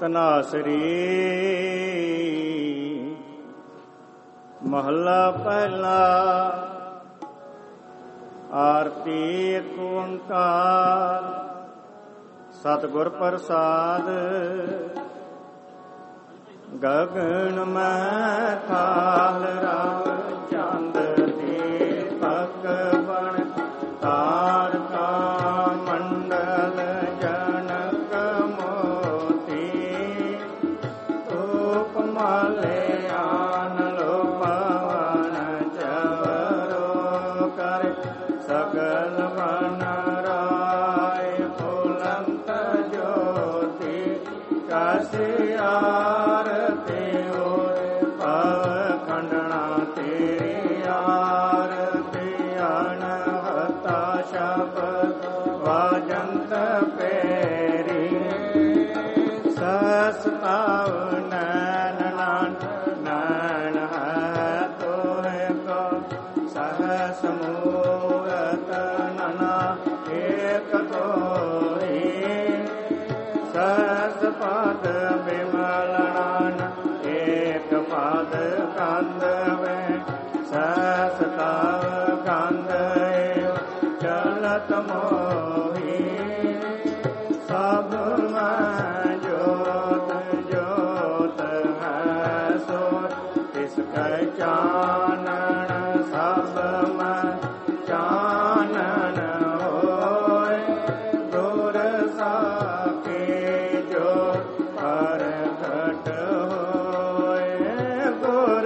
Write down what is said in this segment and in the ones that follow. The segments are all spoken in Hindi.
ਤਨਾਸਰੀ। ਮਹੱਲਾ ਪਹਿਲਾ। ਆਰਤੀ ਏਕ ਓੰਕਾਰ ਸਤਿਗੁਰ ਪ੍ਰਸਾਦ। ਗਗਨ ਮੈਂ ਕਾਲ ਰਾਵ ਚੰਦ ਦੀਪਕ ਬਣ ਤਾਰਕਾ ਮੰਡਲ ਜਨਕ ਮੋਤੀ ਧੂਪ ਮਾਲਿਆਨ ਲੋ ਪਵਨ ਚਵਰੋ ਕਰ ਸਗਲ ਬਨ ਰਾਏ ਫੁਲੰਤ ਜੋਤੀ ਕਾਸੀ ਆਰਤੀ ਓਰ ਪਵ ਖੰਡਣਾ ਤੇਰੀ ਆਰਤੀ ਅਨਹਤਾ ਸ਼ਬਦ ਵਾਜੰਤ ਪੇਰੀ ਸਸ ਪਾਵਨ ਨੈਣ ਨੈਣ ਹੈ ਤੋਰੇ ਕੋ ਸਹਸ ਮੂਰਤ ਨਨਾ ਏਕ ਤੋਰੀ ਸਸ ਪਦ ਬਿਮਲਨਾਨ ਏਕ ਪਦ ਕੰਦ ਵੇ ਸਸ ਤਵ ਕੰਦ ਏਵ ਚਲਤ ਮੋਹੀ ਸਭ ਮੈਂ ਜੋਤ ਜੋਤ ਹੈ ਸੋ ਤਿਸ ਕੈ ਚਾਨਣ ਸਭ ਮੈਂ ਚਾਨਣ ਹੋਏ ਗੁਰ ਸਾਖੀ ਜੋ ਪ੍ਰਗਟ ਹੋਏ ਗੁਰ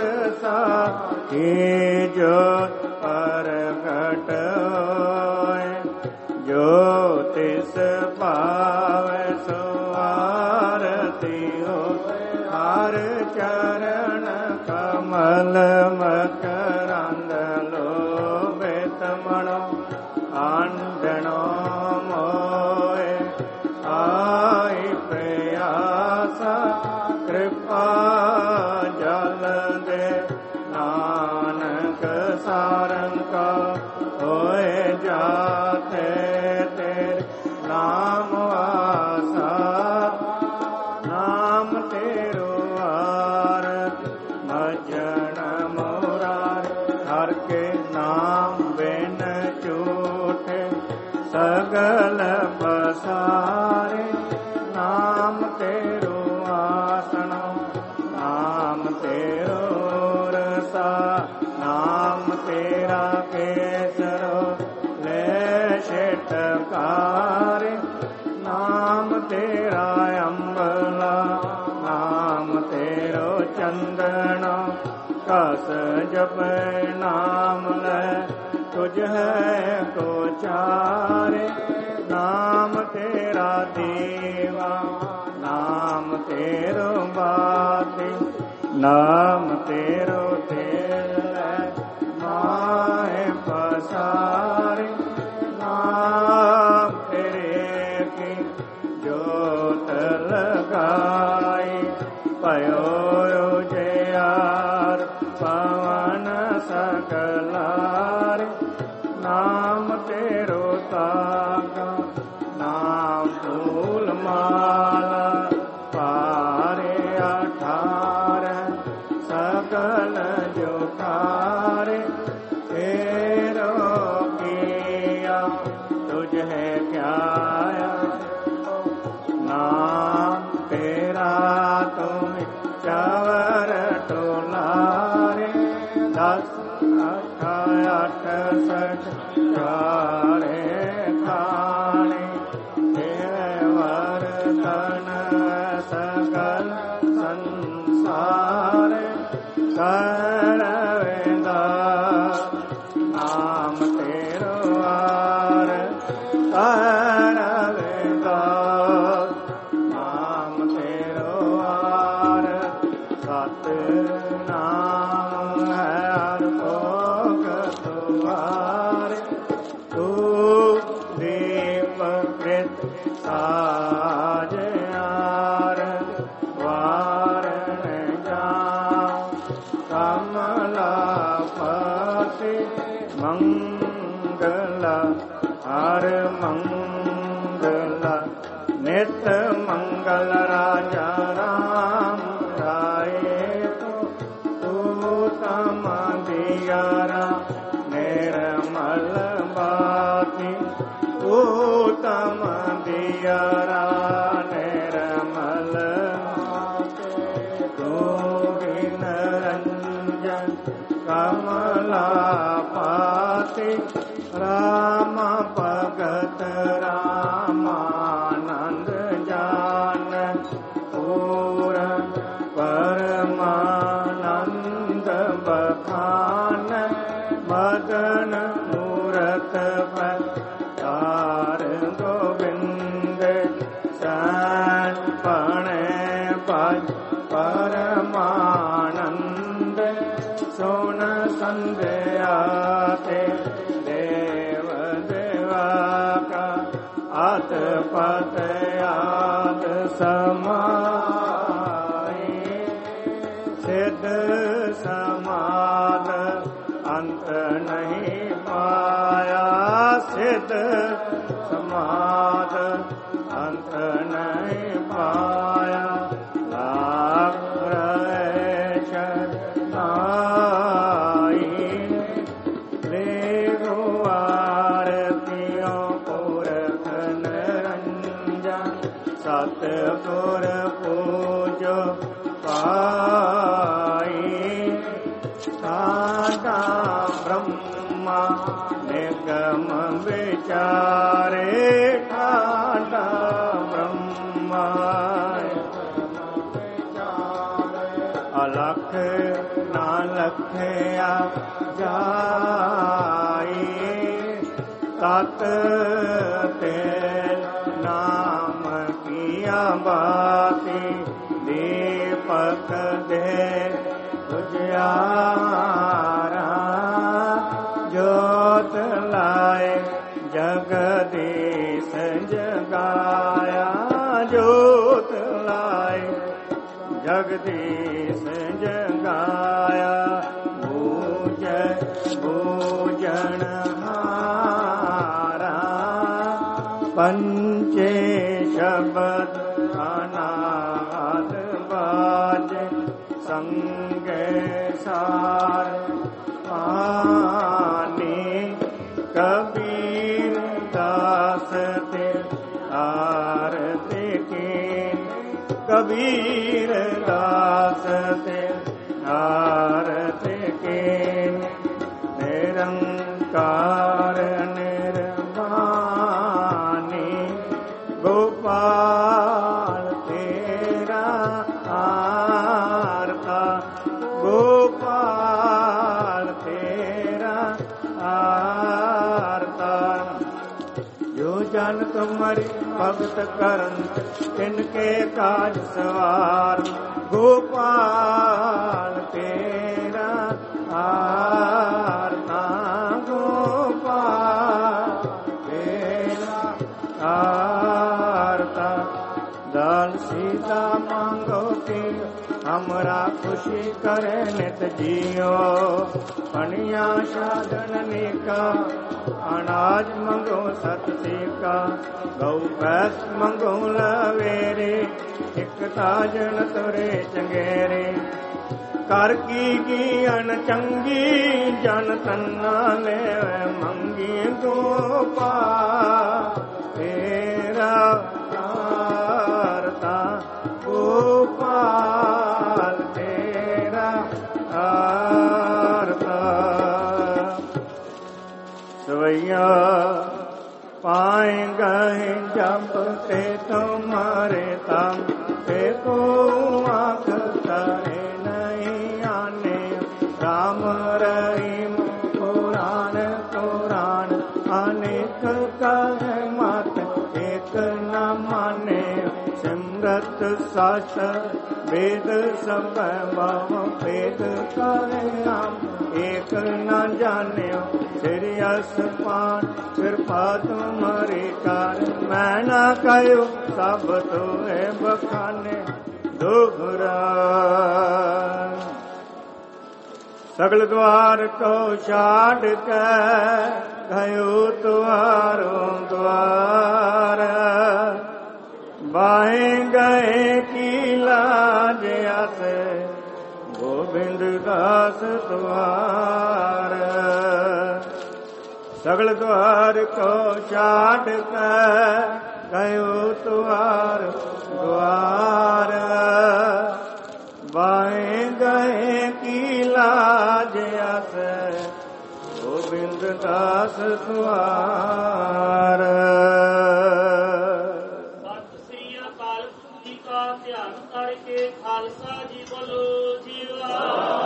ਸਾਖੀ ਜੋ ਪ੍ਰਗਟ ਹੋਏ ਜੋ ਤਿਸ ਭਾਵੈ ਸੋ ਆਰਤੀ ਹੋ ਹਰ ਚਰਨ ਕਮਲ ਮਕਰੰਦ ਲੋਭਿਤ ਮਨੋ ਆਂਡਣੋ ਮੋਏ ਆਈ ਪ੍ਰਯਾਸਾ ਕਿਰਪਾ ਜਲ ਦੇ ਨਾਨਕ ਸਾਰੰਗਾ ਹੋਏ ਜਾਤੇ ਤੇਰੇ ਨਾਮ ਆਸਾ ਨਾਮ ਤੇਰੋ ਆਰਤ ਮਜਨ ਮੁਰਾਰ ਹਰ ਕੇ ਨਾਮ ਬਿਨ ਝੂਠੇ ਸਗਲ ਬਸਾਰੇ ਨਾਮ ਤੇਰੋ ਆਸਣੋ ਨਾਮ ਤੇਰੋ ਰਸਾ ਨਾਮ ਤੇਰਾ ਕੇਸਰੋ ਲੈ ਛੇਟਕਾਰੇ ਨਾਮ ਤੇਰਾ ਅੰਬਲਾ ਨਾਮ ਤੇਰੋ ਚੰਦਨ ਕਸ ਜਪੈ ਨਾਮ ਲੈ ਤੁਝ ਹੈ ਕੋ ਚਾਰੇ ਨਾਮ ਤੇਰਾ ਦੇਵਾ ਨਾਮ ਤੇਰੋ ਬਾਤੀ ਨਾਮ ਤੇਰੋ ਤੇਲ ਲੈ ਮਾਏ ਪਸਾਰੇ ਨਾਮ ਤੇਰੇ ਕੀ ਜੋਤ ਲਗਾਈ ਪਇਓ ਉਜਿਆਰ ਪਵਨ ਸਕਲਾਰੇ ਨਾਮ ਤੇਰੋ ਤਾਗਾ ਨਾਮ ਫੂਲ ਮਾਲਾ ਪਾਰੇ ਅਠਾਰ ਸਗਲ ਜੋਤਾਰੇ ਤੇਰੋ ਕੀਆ ਤੁਝ ਹੈ ਕਿਆ ਨਾਮ ਤੇਰਾ ਤੁਮ ਚਵਰ ਟੋਲਾਰੇ ਦਸ ਅਠ ਸਠ ਚਾਰੇ ਖਾਣੇ ਤੇਰੇ ਵਰਤਨ ਸਗਲ ਸੰਸਾਰ ਕਰਵੇਂਦਾ ਨਾਮ ਤੇਰੋ ਆਰ ਕਰਵੇਂਦਾ ਨਾਮ ਤੇਰੋ ਆਰ ਸਤ ਨਾਮ ਹੈ ਹਰ ਭੋਗ ਤੁਆਰੇ ਤੂੰ ਦੀਪ ਕ੍ਰਿਤ ਸਾਜ ਆਰ ਵਾਰਨ ਜਾ ਕੰਮ मंगल राजा राम राये तो तम दियारा निर्मल बाती तम दियारा निर्मल गोविंद रंजन कमला पाती राम भगत रामानंद जान पूर परमानंद बखान मदन मूरत तार गोविंद सैन पणे परमानंद सोन संध्या देव देवा का आत पत आद समाए सिद्ध समाद अंत नहीं पाया सिद्ध समाद अंत नहीं पाया लाभ सतगुर पूजो पाई सादा ब्रह्मा निगम विचारे सादा ब्रह्मा अलख ना लखया जाई तत तेल नाम किया बाती दीपक दे उजियारा जोत लाए जगदीश जगाया जोत लाए जगदीश जगाया भूजन हारा पंचे शब्द अनाद बाज संगे सार पानी कबीर दास ते आरती की कबीर दास ते आरती की निरंकार निर्वाणी गोपाल तेरा आरता गोपाल तेरा आरता जो जन तुम्हारी भगत करन तिनके काज सवार गोपाल तेरा आरता गोपाल तेरा आरता दाल सीता मांगो की हमरा खुशी करे नित जियो पनिया साधन निका अनाज मंगो सतसी का गौ भैंस मंगो लवेरे एक ताजन तुरे चंगेरे कर की अनचंगी जन तन्ना ले मंगी गोपाल तेरा आरता गोपाल तेरा आरता सवैया पाए गए जब ते तुम्हारे तम ते को आँख करे नहीं आने राम रहीम पुराण पुराण अनेक कहे मत एक न माने सिमरत शास्त्र वेद सब भाव वेद कहे हम एक न जाने सिरियस पान कृपा तुम्हारी कार मैं न कहो सब तो है बखाने दोहरा सगल द्वार को छाड़ के गयो तुम्हारो द्वार बाहे गए की लाज अस गोबिंद दास द्वार। सगल द्वार को छाड़ कर गयो द्वार द्वार। बाहे गए की लाज अस गोबिंद दास द्वार। ਸਤਿ ਸ੍ਰੀ ਅਕਾਲ ਜੀ ਕਾ ਧਿਆਨ ਕਰਕੇ ਖਾਲਸਾ ਜੀ ਬੋਲੋ ਜੀਵਾ।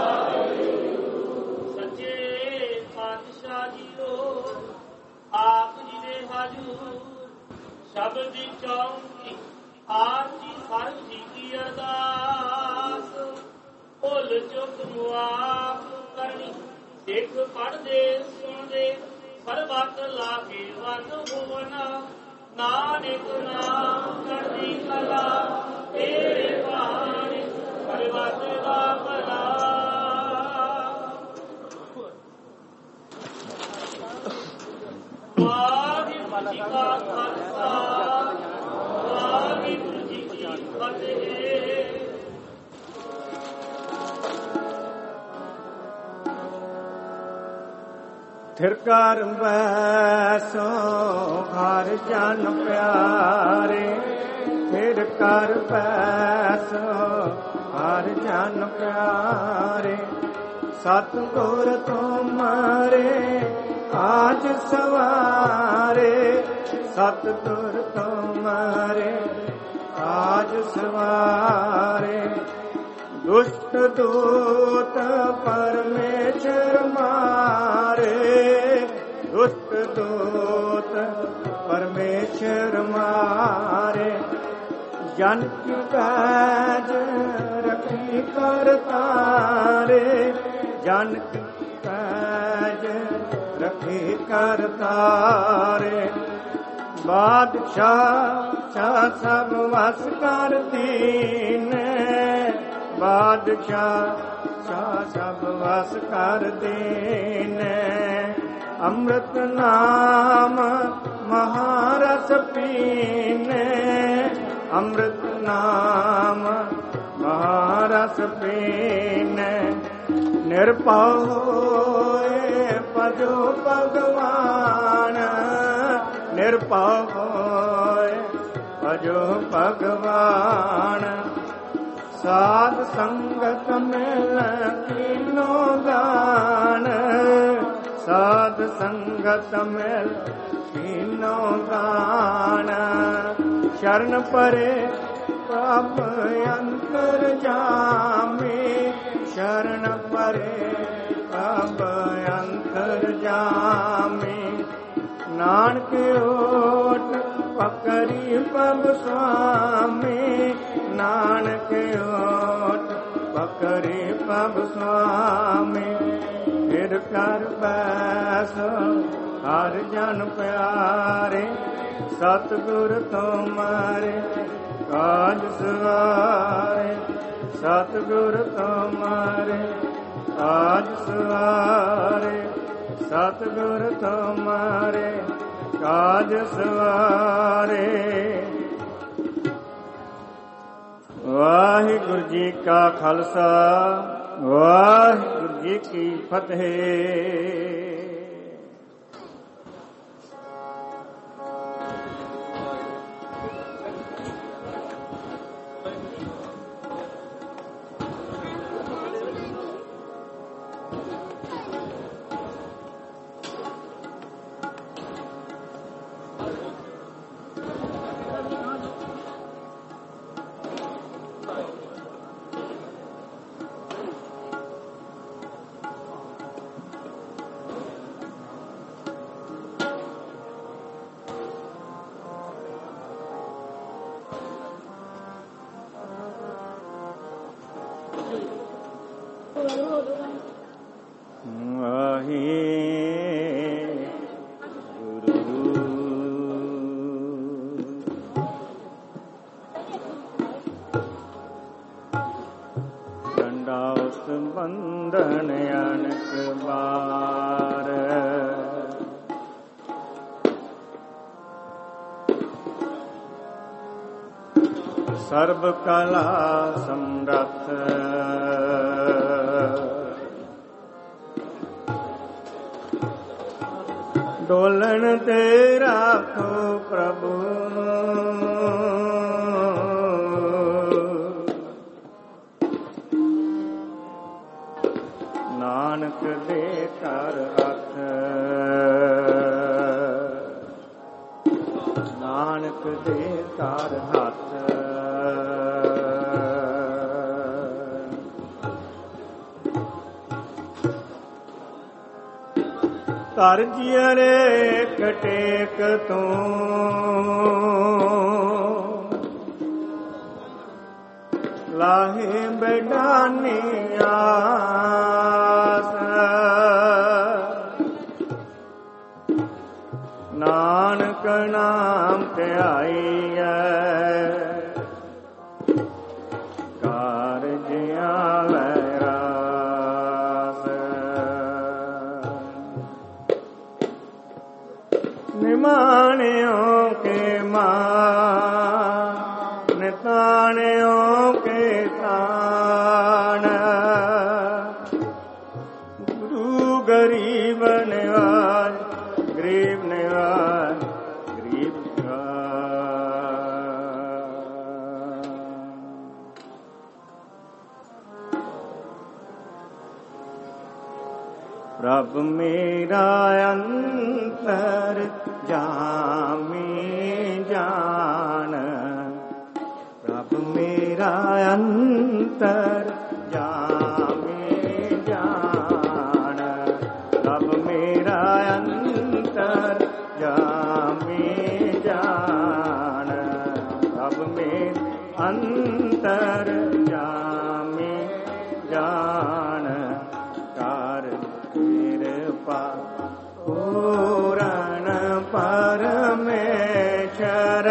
ਸੱਚੇ ਪਾਤਸ਼ਾਹ ਜੀਓ ਆਪ ਜੀ ਦੇ ਹਾਜ਼ੂਰ ਸ਼ਬਦ ਦੀ ਚੌਂਕੀ ਆਰਤੀ ਸਰਬ ਜੀ ਕੀ ਅਰਦਾਸ। ਭੁੱਲ ਚੁੱਕ ਮੁਆਫ ਕਰਨੀ ਸਿੱਖ ਪੜ੍ਹਦੇ ਸੁਣਦੇ ਸਰਬੱਤ ਲਾਗੇ ਵਨ ਭੁਵਨ। ਨਾਨਕ ਨਾਮ ਚੜ੍ਹਦੀ ਕਲਾ ਤੇਰੇ ਬਾਣੀ ਸਰਬੱਤ ਦਾ ਭਲਾ। ਵਾਹਿਗੁਰੂ ਜੀ ਕਾ ਖਾਲਸਾ ਵਾਹਿਗੁਰੂ ਜੀ ਕੀ ਫਤਿਹ। थिर कर बैसो हर जन प्यारे। थिर कर बैसो हर जन प्यारे। सतगुर तुम्हारे आज सवारे। सतगुर तुम्हारे आज सवारे। दुष्ट दूत परमेश्वर मारे। दुष्ट दूत परमेश्वर मारे। जन की पैज रखी कर तारे। जन की पैज रखी कर तारे। बादशाह सब वस कर दीने। बादशाह सब वस कर दीने। अमृत नाम महारस पीने। अमृत नाम महारस पीने। निर्भय होए भजो भगवान। निर्भय होए भजो भगवान। साध संगत मिल तीनों दान। साध संगत मिल तीनों दान। शरण परे पाप अंतर जामी। शरण परे पाप अंतर जामी। नानक ओट पकड़ी पग स्वामी। नानक ओट पकड़ी पग स्वामी। फिर कर बैसो हर जन प्यारे। सतगुर तुम्हारे काज सवारे। सतगुर तुम्हारे काज सवारे। सतगुर तुम्हारे काज सवारे। वाहिगुरु जी का खालसा वाहिगुरु जी की फतेह। बंधन अनक बार ਸਰਬ ਕਲਾ ਸਮਰੱਥ ਡੋਲਣ ਤੇ ਰਾਖੋ ਪ੍ਰਭੂ ਨਾਨਕ ਦੇ ਘਰ ਹੱਥ ਨਾਨਕ ਦੇ ਘਰ ਹੱਥ ਧਰ ਜਿਅਰੇ ਕਟੇਕ ਤੂੰ ਲਾਹੇ ਬੈਡਾਨੀ ਆਸ ਨਾਨਕ ਨਾਮ ਧਿਆਈਐ ਕਾਰਜ ਆਵੈ ਰਾਸ ਨਿਮਾਣਿਓ ਕੇ ਮਾਨ ਨਿਤਾਣਿਓ ਕੇ ਤਾਣ ਗੁਰੂ ਗਰੀਬ ਨਿਵਾਜ ਗਰੀਬ ਨਿਵਾਜ ਗਰੀਬ ਪ੍ਰਭ ਮੇਰਾ ਅੰਤਰ ਜਾਮੀ ਜਾਣ ਪ੍ਰਭ ਮੇਰਾ ਅੰਤਰ ਜਾਮੀ ਜਾਣ ਪ੍ਰਭ ਮੇਰਾ ਅੰਤਰ ਜਾਮੀ ਜਾਣ ਪ੍ਰਭ ਮੇਰਾ ਅੰਤਰ ਜਾਮੀ ਜਾਣ ਕਰ ਕਿਰਪਾ ਪੂਰਨ ਪਰਮੇਸ਼ਰ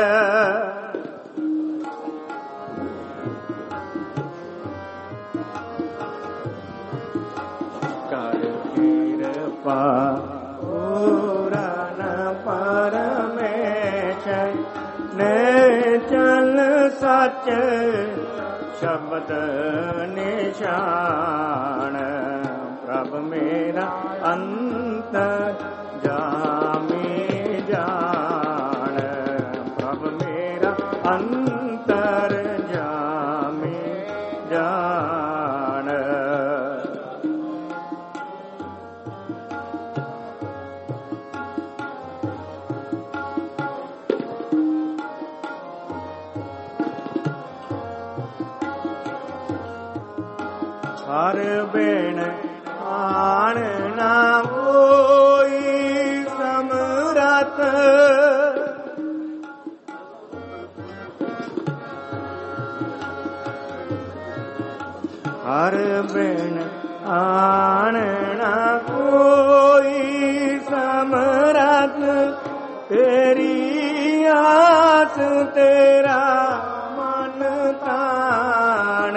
ਕਰ ਕਿਰਪਾ ਪੂਰਨ ਪਰਮੇਸ਼ਰ ਨੇ ਚਲ ਸੱਚ ਸ਼ਬਦ ਨਿਸ਼ਾਨ ਪ੍ਰਭ ਮੇਰਾ ਅੰਤਰ ਜਾਮੀ ਜਾਣ ਪ੍ਰਭ ਮੇਰਾ ਅੰਤਰ ਜਾਮੀ ਜਾਣ ਹਰ ਬੇਣ ਆਣ ਨਾ ਕੋਈ ਸਮਰੱਥ ਹਰ ਬੇਣ ਆਣ ਨਾ ਕੋਈ ਸਮਰੱਥ ਤੇਰੀ ਆਸ ਤੇਰਾ ਮਨ ਤਾਣ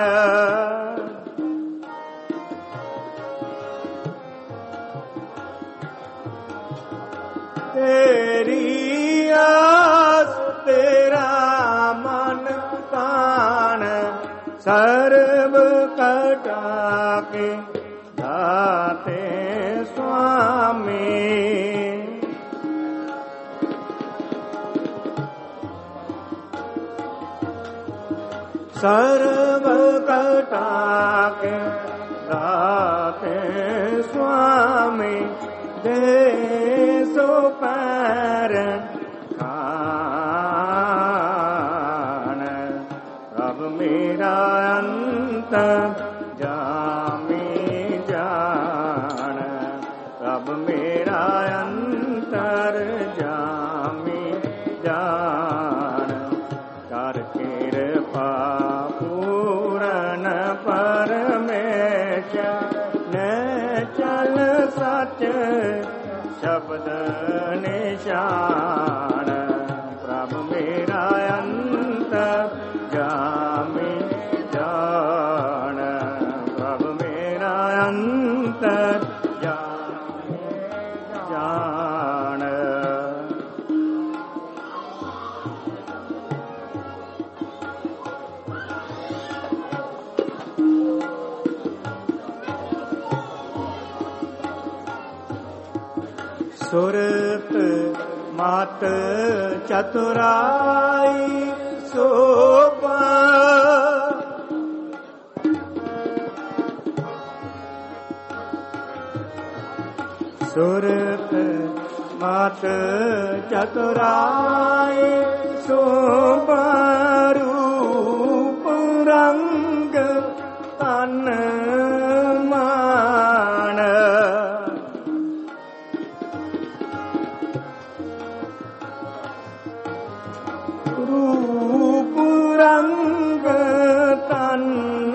ਤੇਰੀ ਆਸ ਤੇਰਾ ਮਨ ਤਾਣ ਸਰਬ ਕਟਾ ਕੇ ਦਾਤੇ ਸੁਆਮੀ ਸਰਬ ਕਟਾ ਕੇ ਦਾਤੇ ਸੁਆਮੀ ਦੇ ਸੋ ਪੈਰ ਖਾਨ ਪ੍ਰਭ ਮੇਰਾ ਅੰਤਰ ਜਾਮੀ ਜਾਣ ਪ੍ਰਭ ਮੇਰਾ ਅੰਤਰ ਜਾਮੀ ਜਾਣ ਕਰ ਕਿਰਪਾ ਪੂਰਨ ਪਰਮੇਸ਼ਰ ਨੇ ਚਲ ਸੱਚ ਸ਼ਬਦ ਨਿਸ਼ਾਨ ਪ੍ਰਭ ਮੇਰਾ ਅੰਤਰ ਜਾਮੀ ਜਾਣ ਪ੍ਰਭ ਮੇਰਾ ਅੰਤਰ ਜਾਮੀ ਜਾਣ सुरत मात चतुराई शोभा सुरत मात चतुराई शोभा रूप रंग तन मान रूप रंग तन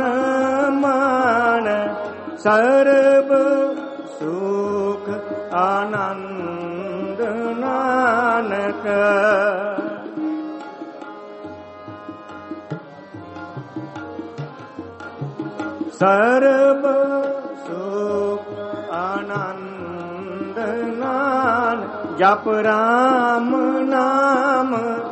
मान सर्व सुख आनंद नानक सर्व सुख आनंद नान जप राम नाम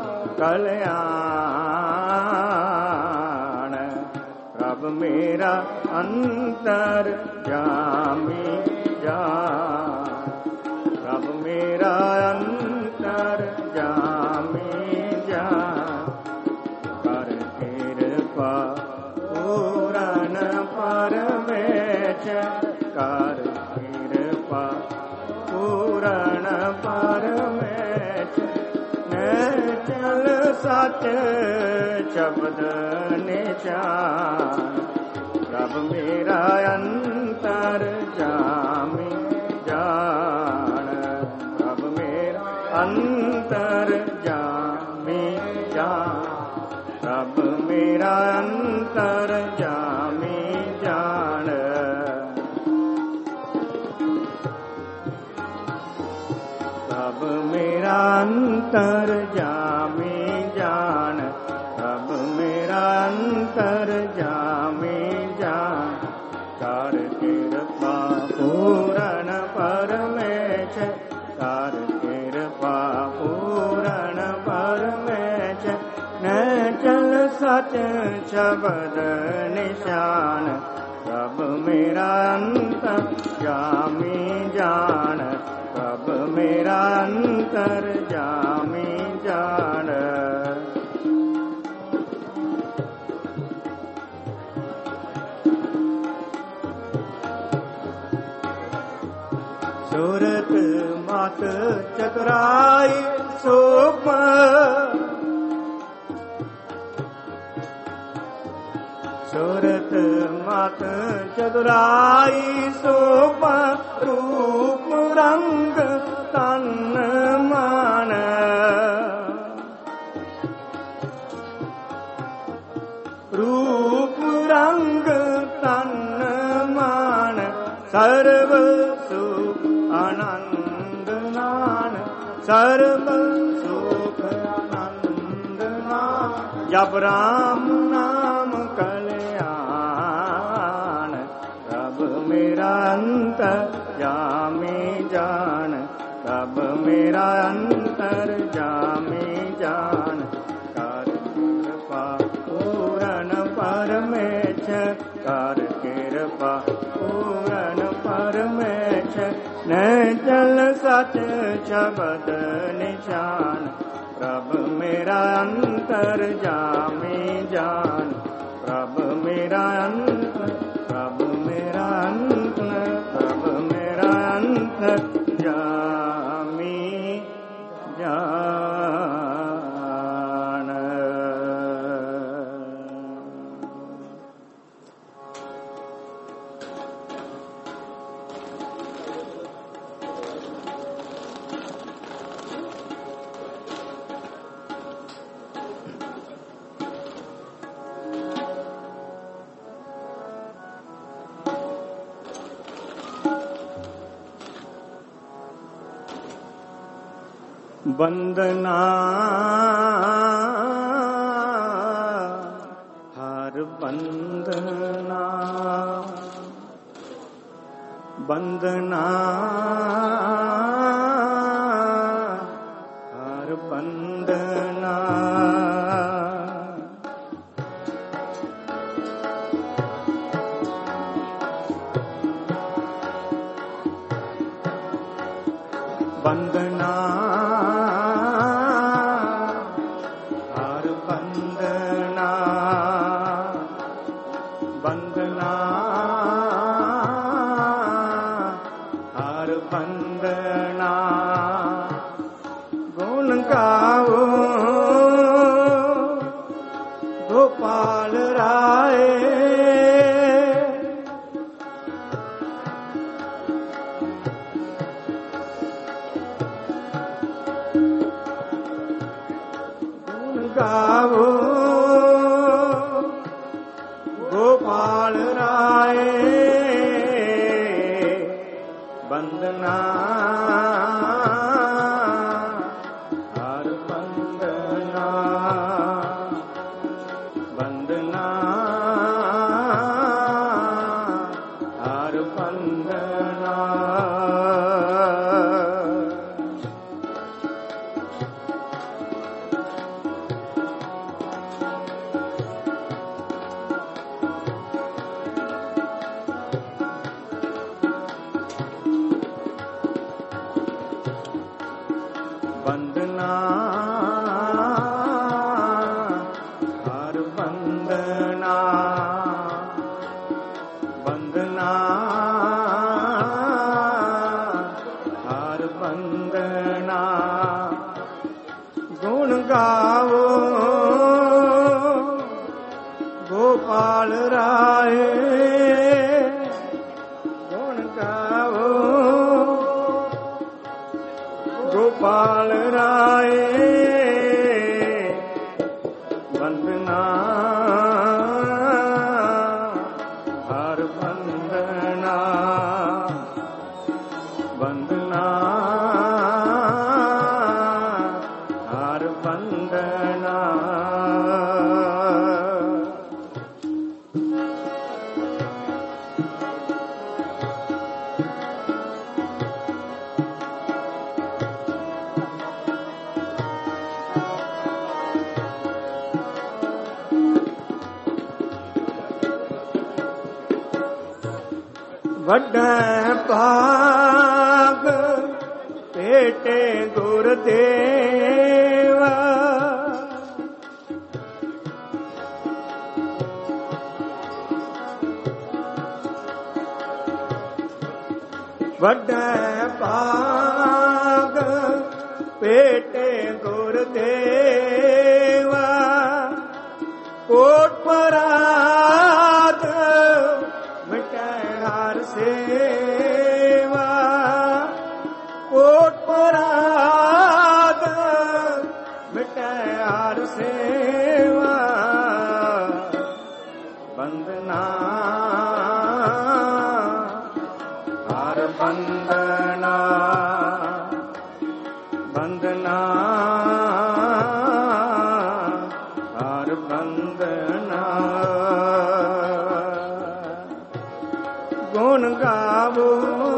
कल्याण प्रभ मेरा अंतर जामी जान प्रभ मेरा अंतर जामी जान कर कृपा पूरन परमेश कर कृपा पूरन परमेश चल सच शब्द निशान प्रभ मेरा अंतर जामी जान प्रभ मेरा अंतर जामी जान प्रभ मेरा अंतर जामी जान प्रभ मेरा अंतर जामी जान प्रभ मेरा अंतर जामी जान कर कृपा पूरन परमेश कर कृपा पूरन परमेश न चल सच शब्द निशान प्रभ मेरा अंतर जामी जान प्रभ मेरा अंतर जामी जान सुरत मात चतुराई शोभा सुरत मात चतुराई शोभा रूप रंग तन मान रूप रंग तन मान सर्व सुख आनंद नान सर्व सुख आनंद नान जप राम नाम कल्याण प्रभ मेरा अंतर जामी जान प्रभ मेरा अंतर जामी जान कर कृपा पूरन परमेश कर कृपा पूरन परमेश न चल सच शब्द निशान प्रभ मेरा अंतर जामी जान प्रभ मेरा अंतर प्रभ मेरा अंतर प्रभ मेरा अंतर जामी जान वंदना हर वंदना वंदना हर वंदना ਗੋਪਾਲ ਰਾਏ ਗੁਣ ਗਾਵੋ ਗੋਪਾਲ ਰਾਏ ਬੰਦਨਾ ਹਰ ਬੰਦਨਾ ਬੰਦਨਾ ਹਰ ਬੰਦਨਾ ਬੰਦਨਾ ਹਰ ਬੰਦਨਾ ਬੰਦਨਾ ਹਰ ਬੰਦਨਾ ਗੁਣ ਗਾਵੋ ਗੋਪਾਲ ਰਾਏ ਗੁਣ ਗਾਵੋ ਗੋਪਾਲ ਰਾਏ ਬੰਦਨਾ ਹਰ ਬੰਦਨਾ ਬੰਦਨਾ ਹਰ ਬੰਦਨਾ ਵੱਡਾ ਭਾਗ ਭੇਟੇ ਗੁਰਦੇਵਾ ਵੱਡਾ ਭਾਗ ਭੇਟੇ ਗੁਰਦੇਵਾ ਕੋਟ ਪਰਾਤ ਮਿਟੈ ਹਰ ਸੇਵਾ ਕੋਟ ਪਰਾਤ ਮਿਟੈ ਹਰ ਸੇਵਾ ਬੰਦਨਾ ਹਰ ਬੰਦਨਾ ਬੰਦਨਾ ਹਰ ਬੰਦਨਾ ਗੁਣ ਗਾਵੋ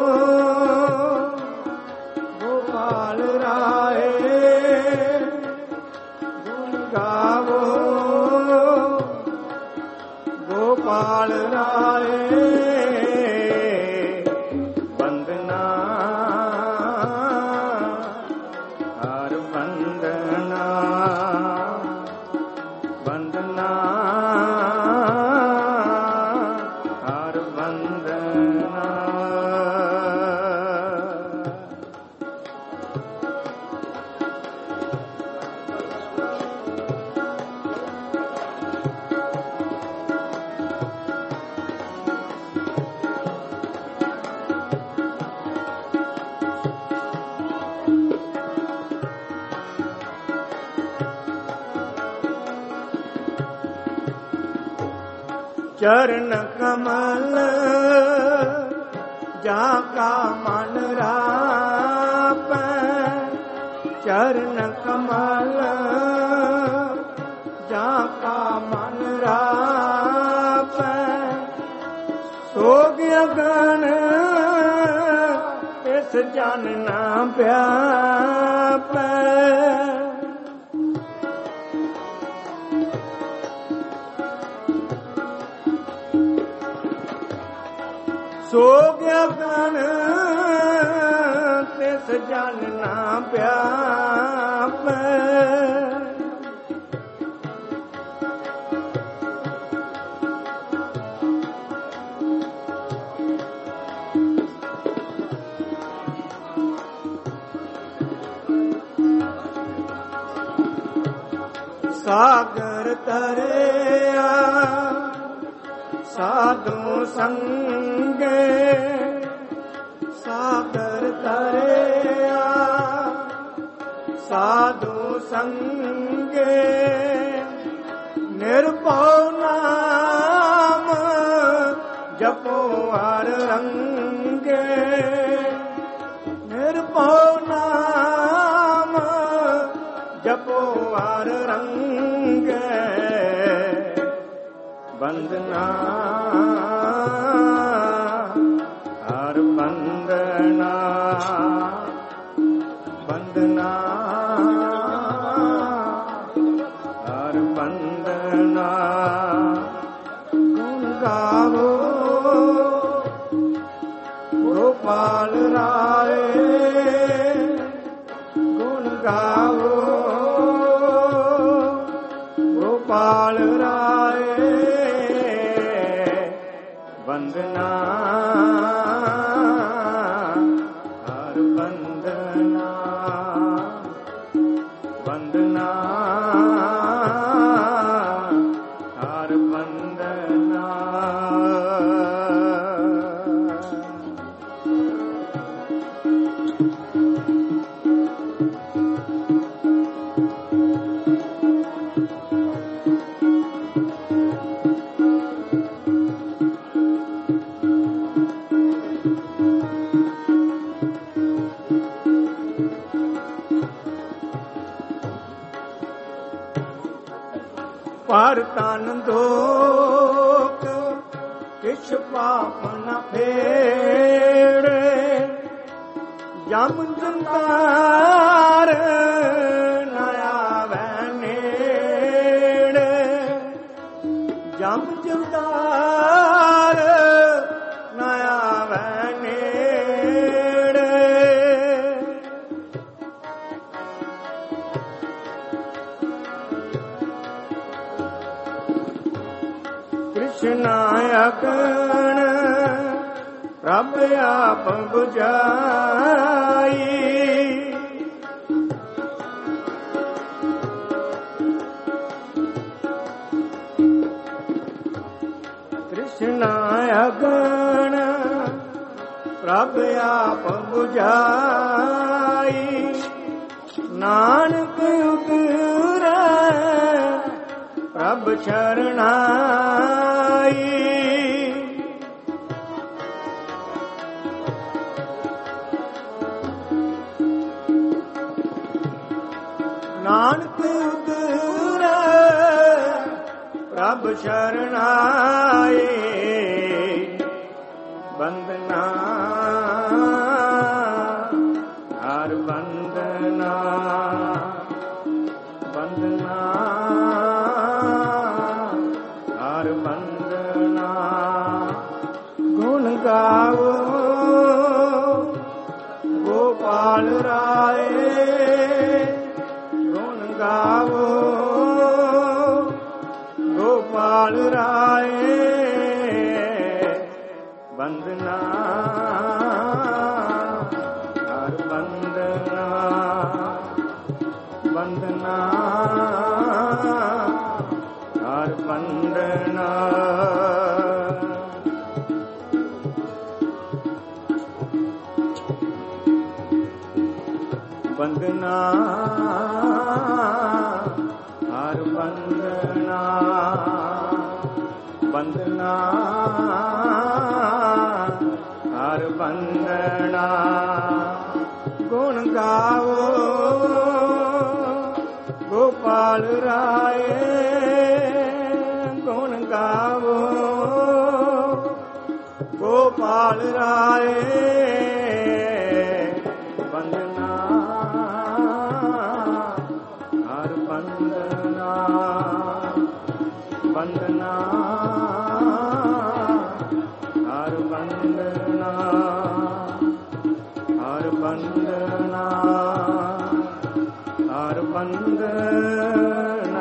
ਗੋਪਾਲ ਰਾਏ ਗੁਣ ਗਾਵੋ ਗੋਪਾਲ ਰਾਏ ਬੰਦਨਾ ਹਰ ਬੰਦਨਾ ਬੰਦਨਾ ਹਰ ਬੰਦਨਾ चरण कमल जाका मन राप चरण कमल जाका मन राप सोग अगन इस जन ना व्याप ਸੋਗ ਅਗਨ ਤਿਸ ਜਨ ਨਾ ਪਿਆਪੈ ਸਾਗਰ ਤਰਿਆ ਸਾਧੂ ਸੰਗੇ ਸਾਗਰ ਤਰਿਆ ਸਾਧੂ ਸੰਗੇ ਨਿਰਭਉ ਨਾਮ ਜਪੋ ਹਰ ਰੰਗੇ ਨਿਰਭਉ ਨਾਮ ਜਪੋ ਹਰ ਰੰਗੇ ਬੰਦਨਾ ਹਰ ਬੰਦਨਾ ਬੰਦਨਾ ਹਰ ਬੰਦਨਾ ਗੁਣ ਗਾਵੋ ਗੋਪਾਲ ਰਾਏ ਗੁਣ ਗਾਵੋ ਗੋਪਾਲ ਰਾਏ ਬੰਦਨਾ ਹਰ ਬੰਦਨਾ ਬੰਦਨਾ ਹਰ ਬੰਦਨਾ ਪਰ ਤਨ ਦੋਖ ਕਿਛ ਪਾਪ ਨ ਫੇੜੇ ਜਮ ਜੰਤਾਰ ਨ ਆਵੈ ਨੇੜੇ ਜਮ ਜੰਤਾਰ ਨ ਆਵੈ ਨੇੜੇ ਕ੍ਰਿਸ਼ਨ ਅਗਣ ਰੱਬ ਆਪ ਬੁਝਾਈ ਕ੍ਰਿਸ਼ਨ ਅਗਣ ਰੱਬ ਆਪ ਬੁਝਾਈ ਨਾਨਕ ਉਤਰੈ ਪ੍ਰਭ ਸ਼ਰਣਾਈ ਨਾਨਕ ਉਤਰੈ ਪ੍ਰਭ ਸ਼ਰਣਾਈ ਬੰਦਨਾ ਹਰ ਬੰਦਨਾ ਬੰਦਨਾ ਹਰ ਬੰਦਨਾ ਗੁਣ ਗਾਵੋ ਗੋਪਾਲ ਰਾਏ ਗੁਣ ਗਾਵੋ ਗੋਪਾਲ ਰਾਏ ਬੰਦਨਾ ਹਰ ਬੰਦਨਾ ਬੰਦਨਾ ਹਰ ਬੰਦਨਾ ਬੰਦਨਾ ਹਰ ਬੰਦਨਾ ਬੰਦਨਾ ਹਰ ਬੰਦਨਾ ਗੁਣ ਗਾਵੋ ਗੋਪਾਲ ਰਾਏ ਗੁਣ ਗਾਵੋ ਗੋਪਾਲ ਰਾਏ ਬੰਦਨਾ ਹਰ ਬੰਦਨਾ ਬੰਦਨਾ ਹਰ ਬੰਦਨਾ ਹਰ ਬੰਦਨਾ ਹਰ ਬੰਦਨਾ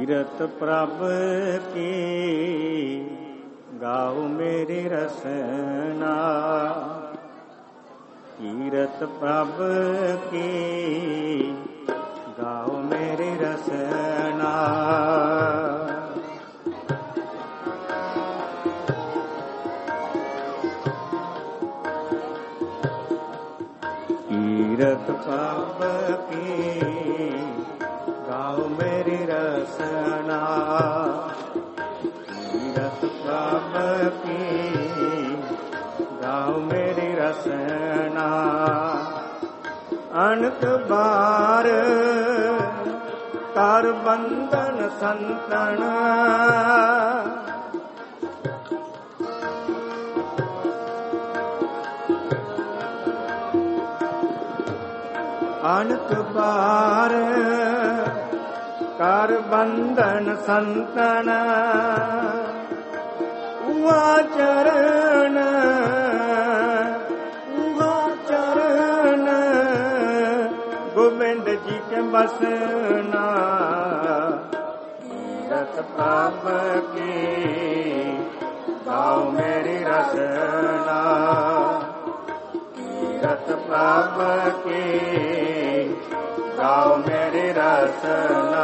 कीरत प्रभ की गाओ मेरी रसना, कीरत प्रभ की गाओ मेरी रसना। कीरत प्रभ की गाओ मेरी रसना, कीरत प्रभ की गाओ मेरी रसना। अनक बार कर बंधन संतन, अनक बार कर बंधन संतन। उहा चरण गोविंद जी के बसना। कीरत प्रभ की गाओ मेरी रसना, कीरत प्रभ की गाओ मेरी रसना।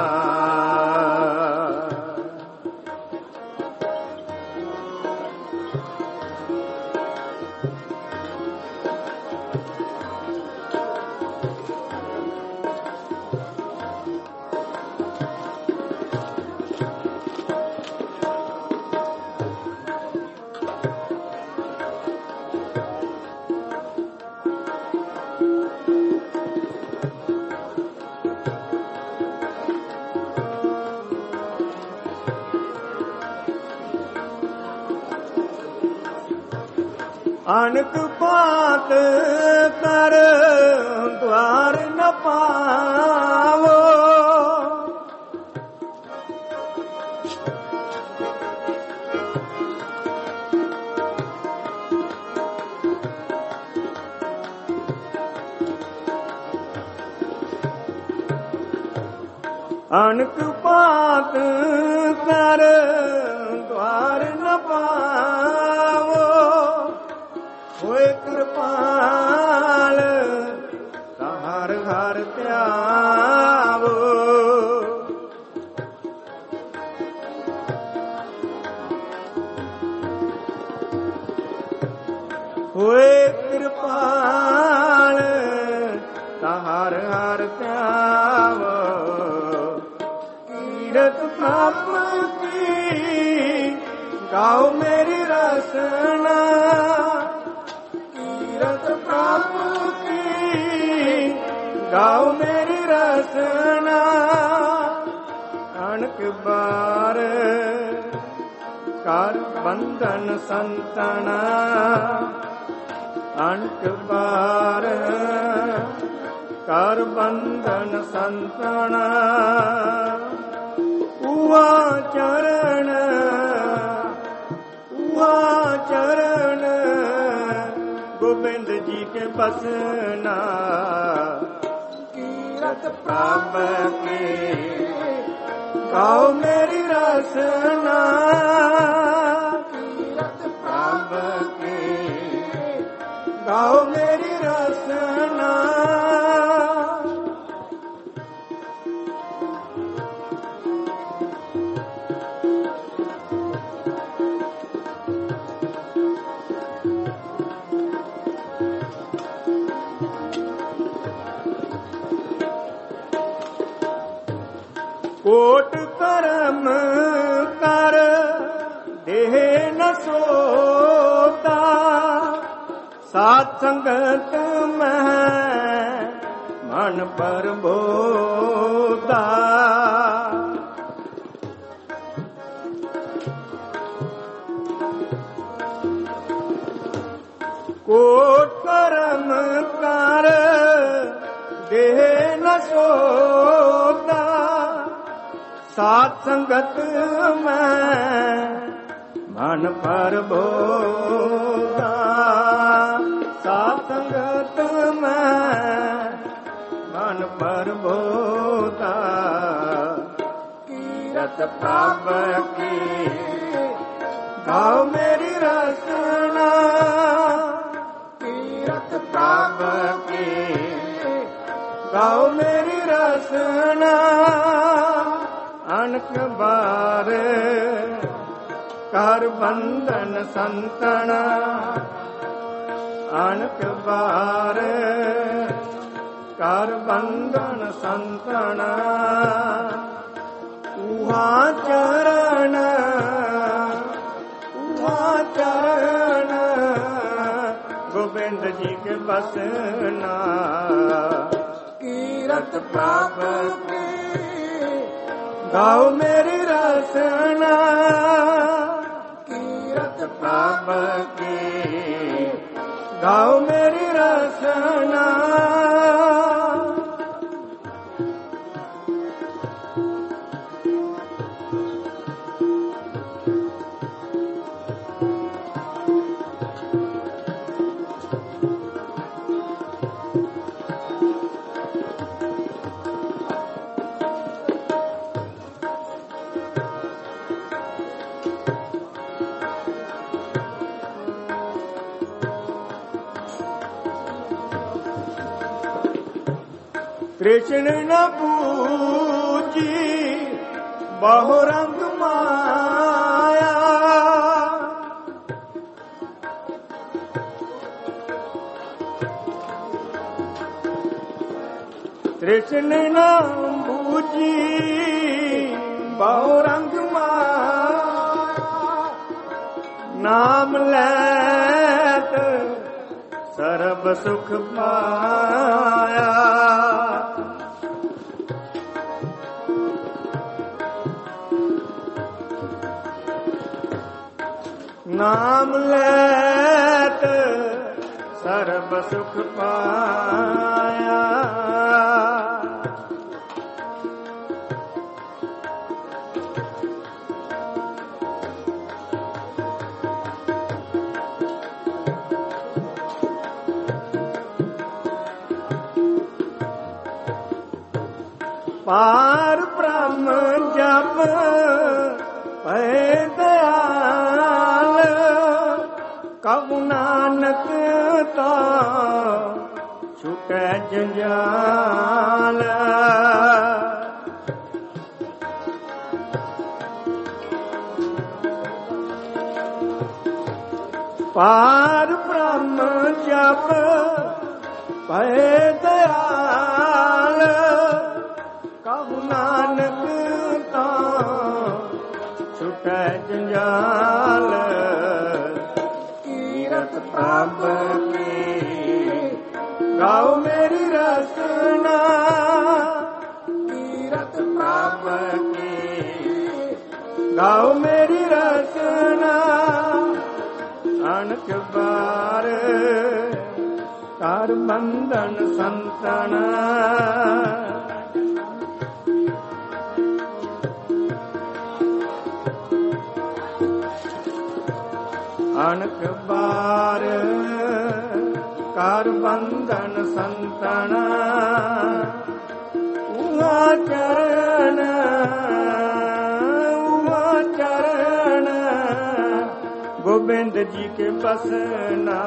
अनक बात कर द्वार न पावो, अनक बात कर द्वार न पावो। होए कृपाल हर हर त्यावो, होए कृपाल हर हर त्यावो। कीरत प्रभ की गाओ मेरी रसना, कीरत प्रभ की गाओ मेरी रसना। अनक बार कर बंधन संतना, अनक बार कर बंधन संतना। उहा चरण गोविंद जी के बसना। कीरत प्रभ की गाओ मेरी रसना, कीरत प्रभ की गाओ मेरी रसना। कोट कर्म कर देह न सोता, सात संगत में मन पर बोता। कोट कर्म कर देह न सोता, सात संगत में मन पर बोता। सात संगत में मन पर बोता। कीरत प्रभ की गाओ मेरी रसना कीरत प्रभ की गाओ मेरी रसना अनक बार कर बंधन संतना अनक बार कर बंधन संतना उहा चरण गोविंद जी के बसना कीरत प्रभ की गाओ मेरी रसना कीरत प्रभ की गाओ मेरी रसना कृष्ण न पूजी बहुरंग माया कृष्ण न पूजी बहुरंग माया नाम लेत सर्व सुख पाया नाम लेत सर्व सुख पाया पार ब्रह्म जप पै दयाल कबू नानक तो छूटे जंजाल पार ब्रह्म जप पै दयाल कबू नानक तो छूटे जंजाल कीरत प्रभ की गाओ मेरी रसना कीरत प्रभ की गाओ मेरी रसना अनक बार कर बंधन संतना अनक बार कर बंधन संतना उहा चरण गोविंद जी के बसना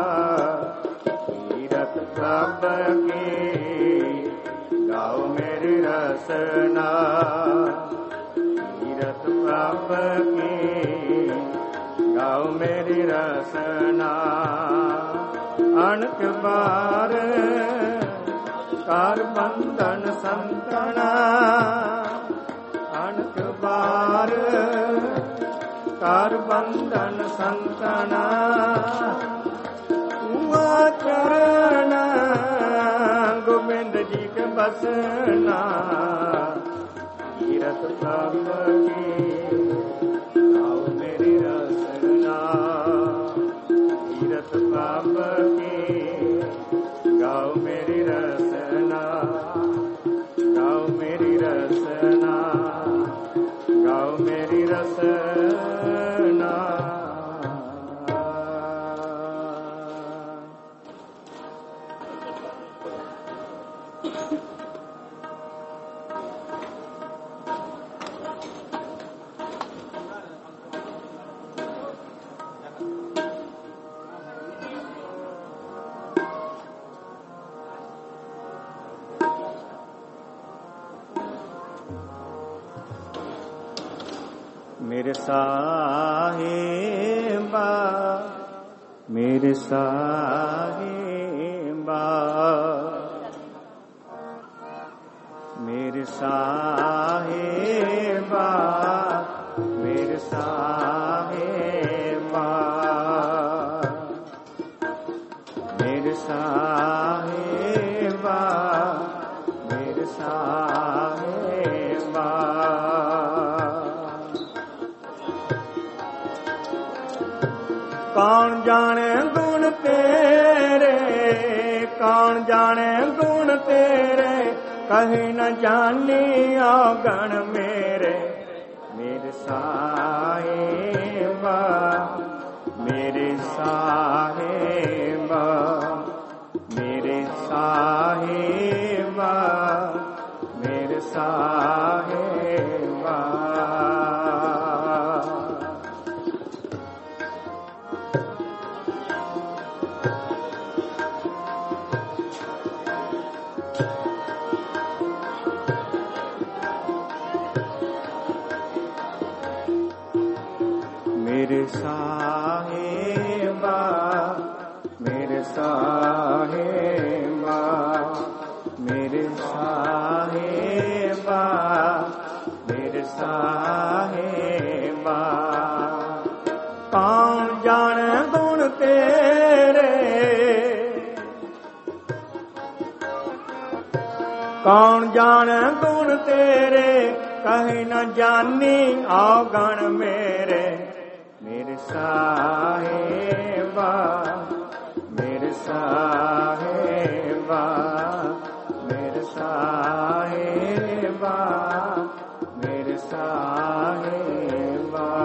कीरत प्रभ की गाओ मेरी रसना कीरत प्रभ की गाओ मेरी रसना अनक बार कर बंधन संतना अनक बार कर बंधन संतना उहा चरण गोविंद जी के बसना कीरत प्रभ की गाओ मेरी रसना कीरत प्रभ की गाओ मेरी रसना गाओ मेरी रसना गाओ मेरी रसना मेरे साहिबा, मेरे साहिबा, मेरे साहिबा, मेरे साहिबा, मेरे साहिबा, मेरे साहिबा। कौन जाने गुण तेरे, कौन जाने गुण तेरे, कहीं न जानी औगण मेरे। मेरे साहिबा, मेरे साहिबा, मेरे साहिबा, मेरे साहिबा। मेरे साहिबा, मेरे साहिबा, मेरे साहिबा, मेरे साहिबा। कौन जाने गुण तेरे, कौन जाने गुण तेरे, कहीं न जानी औगण मेरे। मेरे साहिबा, मेरे साहिबा, मेरे साहिबा, मेरे साहिबा।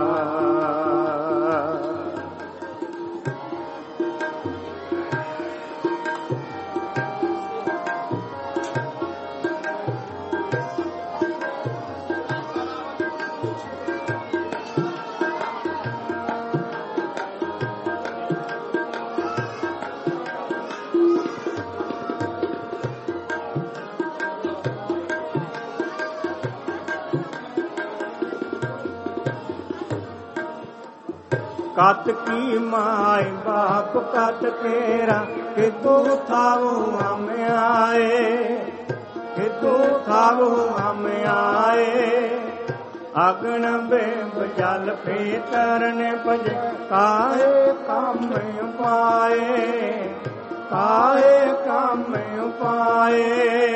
कत की माय बाप कत तेरा, कि तू थावो हम आए, कि तू थावो हम आए। अगन बेब जल पेतर ने पजे, काहे काम पाए, काहे काम पाए।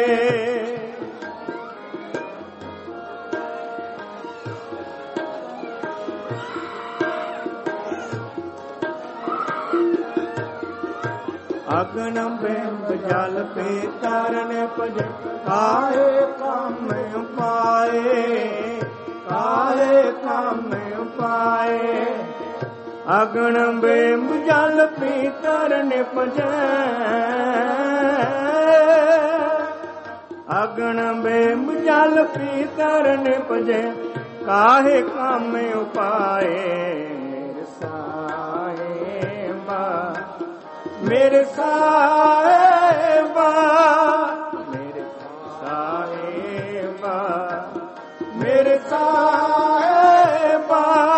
अगन बेब जल पेतर ने पजे, काहे काम पाए, काहे काम पाए। अगन बेब जल पेतर ने पजे, अगन बेब जल पेतर ने पजे, काहे काम पाए। मेरे साहिबा, मेरे साहिबा, मेरे साहिबा।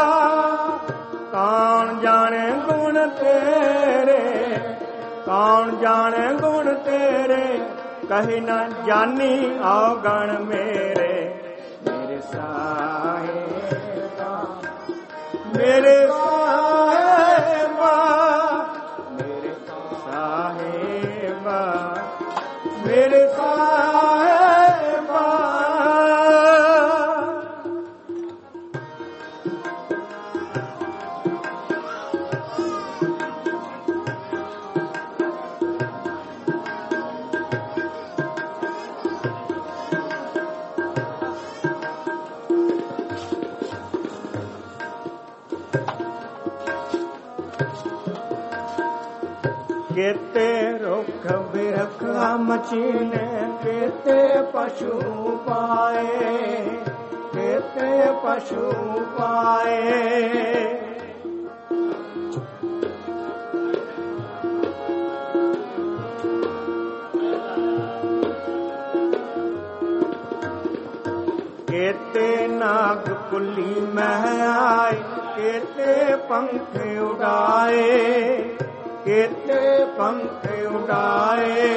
कौन जाने गुण तेरे, कौन जाने गुण तेरे, कहीं न जानी औगण मेरे। मेरे साहिबा, मेरे साहिबा, मेरे साहिबा। केते रुख बिरख मचीने, केते पशु पाए, केते पशु पाए। केते नाग कुली मह आए, केते पंख उड़ाए, केते पंख उड़ाए।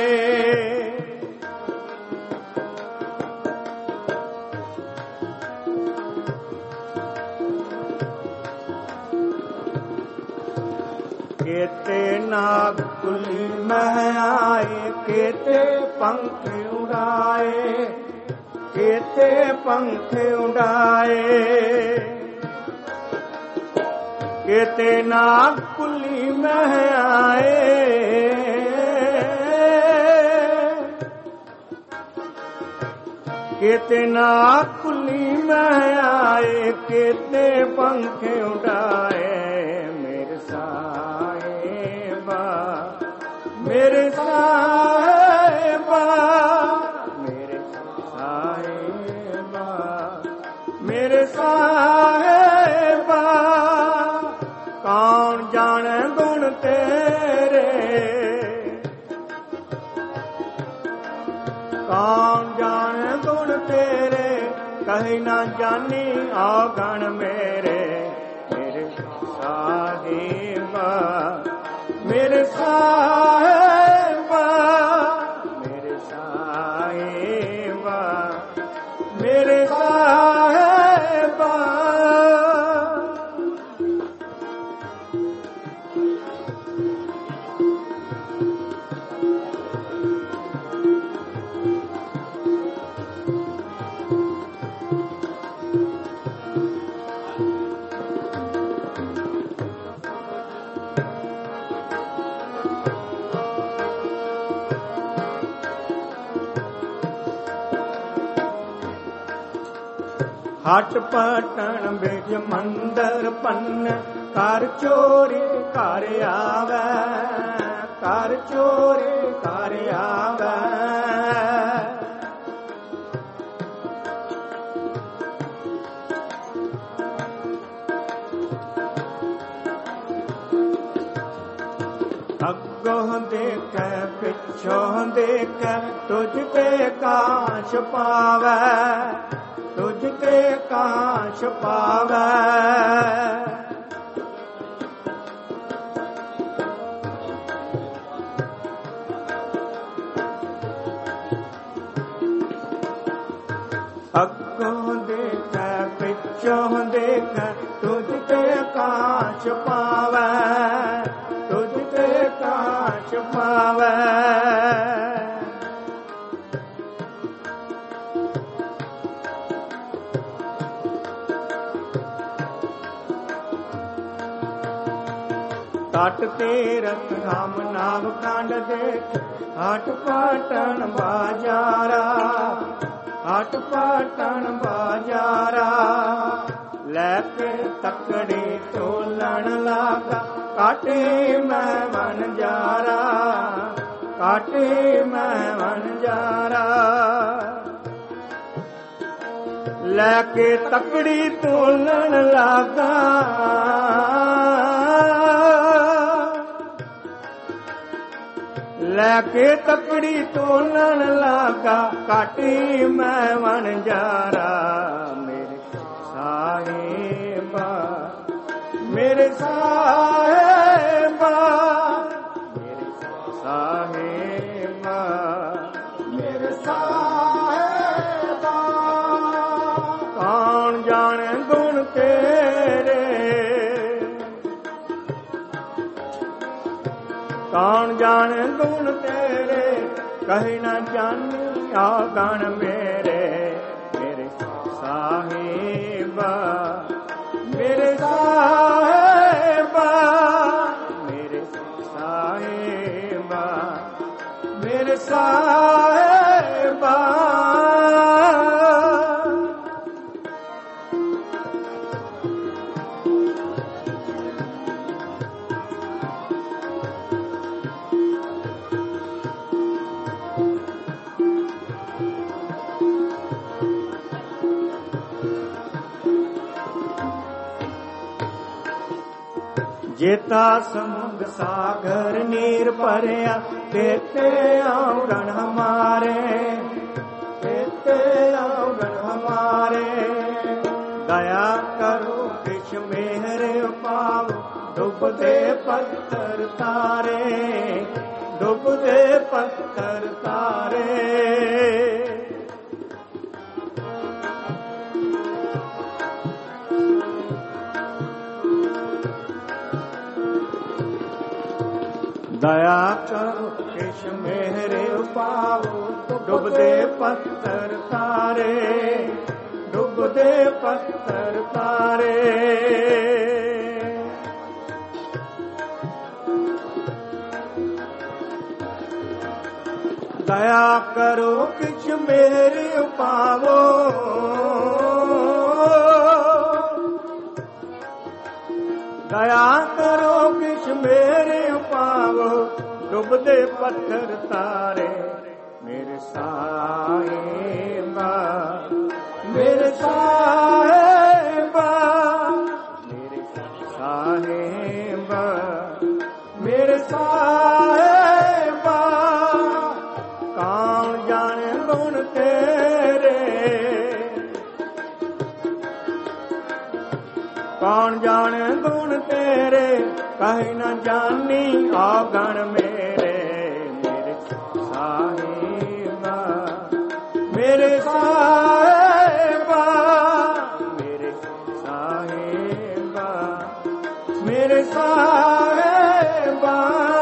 केते नाग कुली मह आए, केते पंख उड़ाए, केते पंख उड़ाए। केते नाग कुली मह आए, केते नाग कुली मह आए, केते पंख उड़ाए। मेरे साहिबा, मेरे साहिबा, मेरे साहिबा, मेरे साहिबा, कौन जाने गुण तेरे, कौन जाने गुण तेरे, कहीं ना जानी अवगुण मेरे। मेरे साहिबा, मेरे साहिबा, मेरे साहिबा, मेरे साहिबा। हट पटन बिच मंदर पन्न, कर चोरी कर आवे, कर चोरी कर आवे। अगों देख पिछों देख, तुझ पे काश पावे, तुझ पे काश पावे। अगों देख पिछों देख, तुझ पे काश पावे, तुझ पे काश पावे। तट तीरथ धाम नाम कांड देख, हट पाटन बाजारा, हट पाटन बाजारा। लैके तकड़ी तोलन लागा, काटे मैं वनजारा, काटे मैं वनजारा। लैके तकड़ी तोलन लागा, लैके तकड़ी तोलन लागा, काटी मैं वनजारा। मेरे साहिबा, मेरे साहिबा, मेरे साहिबा, मेरे साहिबा, कौन जाने गुण तेरे, कौन जाने गुण तेरे, कहीं न जानी अवगुण मेरे। मेरे साहिबा, मेरे साहिबा, मेरे साहिबा, मेरे साहिबा। जेता समुद्र सागर नीर भरिया, तेते अवगुण हमारे, तेते अवगुण हमारे। मेहरे पाव डुबदे पत्थर तारे, डुबदे पत्थर तारे। दया करो किश मेहरे पावो डुबदे पत्थर तारे, डुबदे पत्थर तारे। दया करो किछ मेरे पावो, दया करो किछ मेरे पावो डुबदे पत्थर तारे। मेरे साहिबा, मेरे साहिबा, मेरे साहिबा, मेरे साहिबा। कौन जाने गुण तेरे, कौन जाने गुण तेरे, कहीं न जानी अवगुण मेरे। मेरे साहिबा, मेरे साहिबा, मेरे साहिबा, मेरे साहिबा।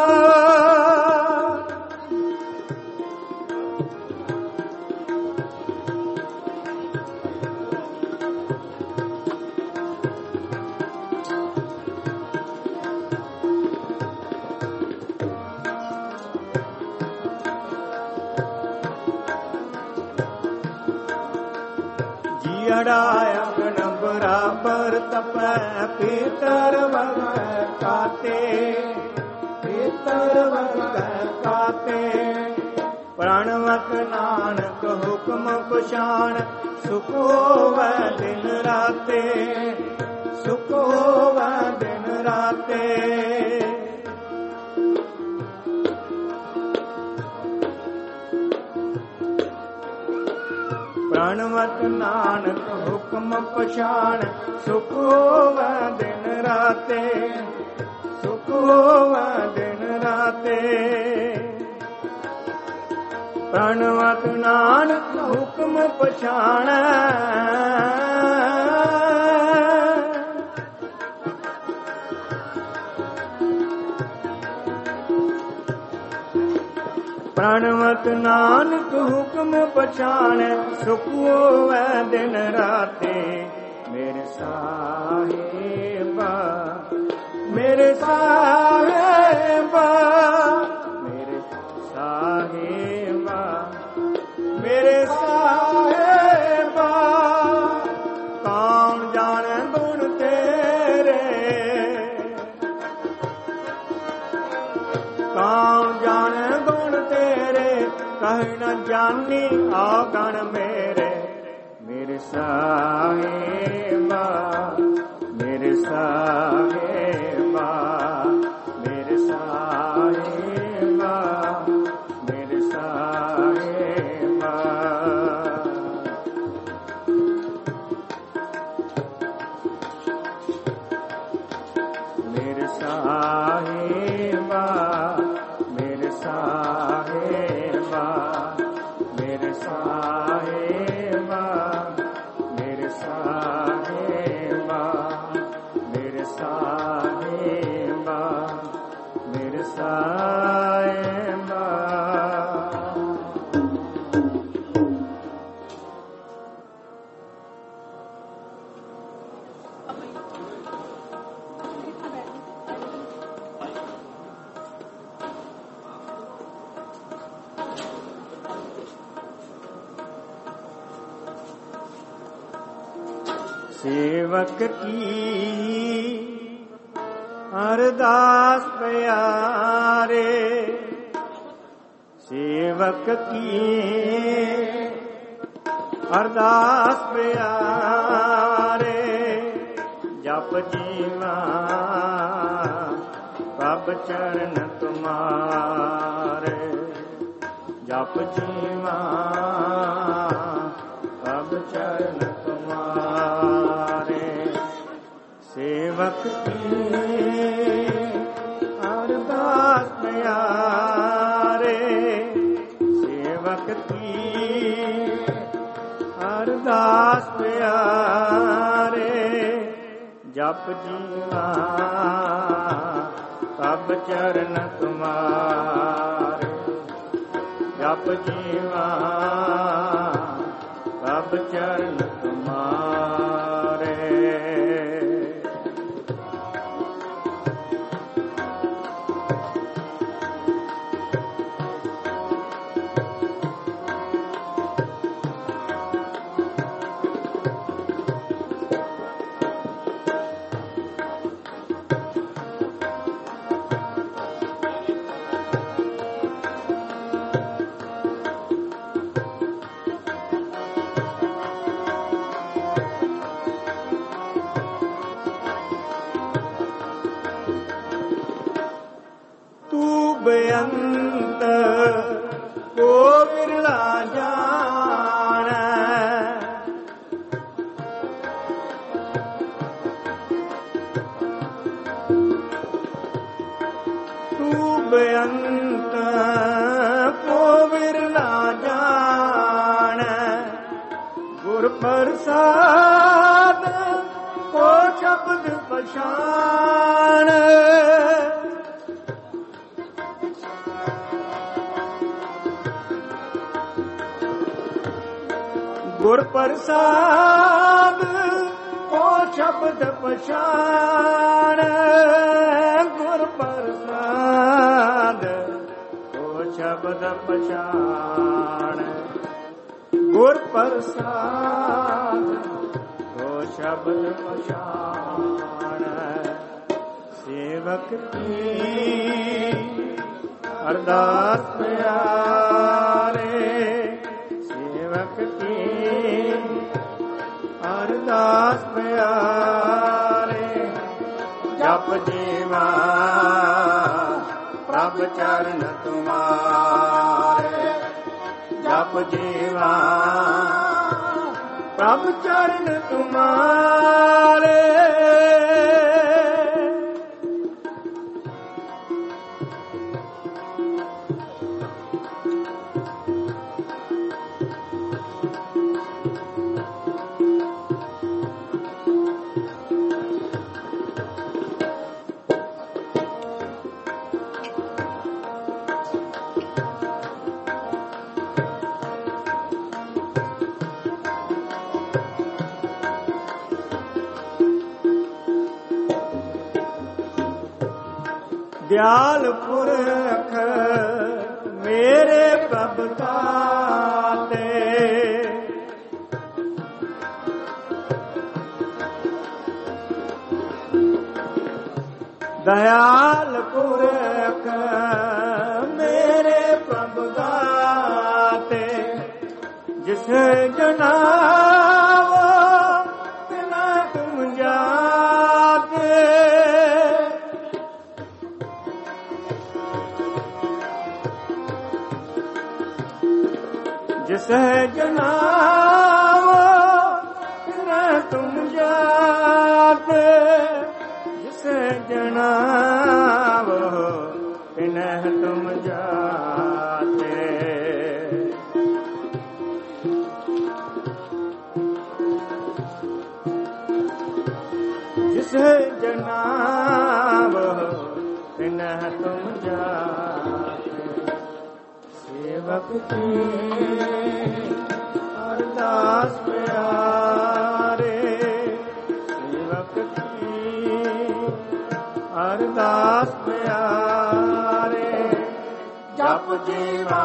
अड़ाया गण बराबर तपै पीतर वग काते, पीतर वग काते। प्रणवत नानक हुक्म कुशान, सुख होवै दिन राते, सुख होवै दिन राते। प्रणवत नानक हुक्म पछाण, सुख होवै दिन राते, सुख होवै दिन राते। प्रणवत नानक हुक्म पछाण, प्रणवत नानक हुक्म पछाण, सुख होवै दिन राते। मेरे साहिबा, मेरे साहिबा, मेरे साहिबा, मेरे साहिबा। कौन जाने गुण तेरे, कौन जाने गुण तेरे, कहीं न जानी अवगुण मेरे। मेरे साहिबा, मेरे साहिबा, मेरे साहिबा, मेरे साहिबा। मेरे साहिबा, मेरे साहिबा, मेरे साहिबा, मेरे साहिबा, मेरे साहिबा, मेरे साहिबा। सेवक की अरदास प्यारे, सेवक की अरदास प्यारे। जप जीवा प्रभ चरण तुम्हारे, जप जीवा प्रभ चरण तुम्हारे। ਸੇਵਕ ਕੀ ਅਰਦਾਸ ਪਿਆਰੇ, ਸੇਵਕ ਕੀ ਅਰਦਾਸ ਪਿਆਰੇ, ਜਪ ਜੀਵਾ ਸਭ ਚਰਨ ਤੁਮਾਰੇ, ਜਪ ਜੀਵਾ ਸਭ ਚਰਨ ਤੁਮਾਰੇ। ਬੇਅੰਤ ਕੋ ਬਿਰਲਾ ਜਾਣੈ, ਤੂੰ ਬੇਅੰਤ ਕੋ ਬਿਰਲਾ ਜਾਣੈ, ਗੁਰ ਪ੍ਰਸਾਦ ਕੋ ਸ਼ਬਦ ਪਛਾਣ, ਗੁਰ ਪ੍ਰਸਾਦ ਕੋ ਸ਼ਬਦ ਪਛਾਣ, ਗੁਰ ਪ੍ਰਸਾਦ ਕੋ ਸ਼ਬਦ ਪਛਾਣ, ਗੁਰ ਪ੍ਰਸਾਦ ਕੋ ਸ਼ਬਦ ਪਛਾਣ। ਸੇਵਕ ਕੀ ਅਰਦਾਸ ਪਿਆਰੇ, ਸੇਵਕ ਕੀ ਅਰਦਾਸ ਪਿਆਰੇ, ਜਪ ਜੀਵਾ ਪ੍ਰਭ ਚਰਨ ਤੁਮਾਰੇ, ਜਪ ਜੀਵਾ ਪ੍ਰਭ ਚਰਨ ਤੁਮਾਰੇ। ਦਿਆਲ ਪੁਰਖ ਮੇਰੇ ਪ੍ਰਭ ਦਾਤੇ, ਦਇਆਲ ਪੁਰਖ ਮੇਰੇ ਪ੍ਰਭ ਦਾਤੇ, ਜਿਸ ਜਨਾਵੋ ਤਿਨਾ ਤੁਮ ਜਾਤੇ, जिस जनावो तिना तुम जाते, जिस जनावो तिना तुम जाते, जिस जनावो तिना तुम जाते। सेवक की अरदास प्यारे, सेवक की अरदास प्यारे, जप जीवा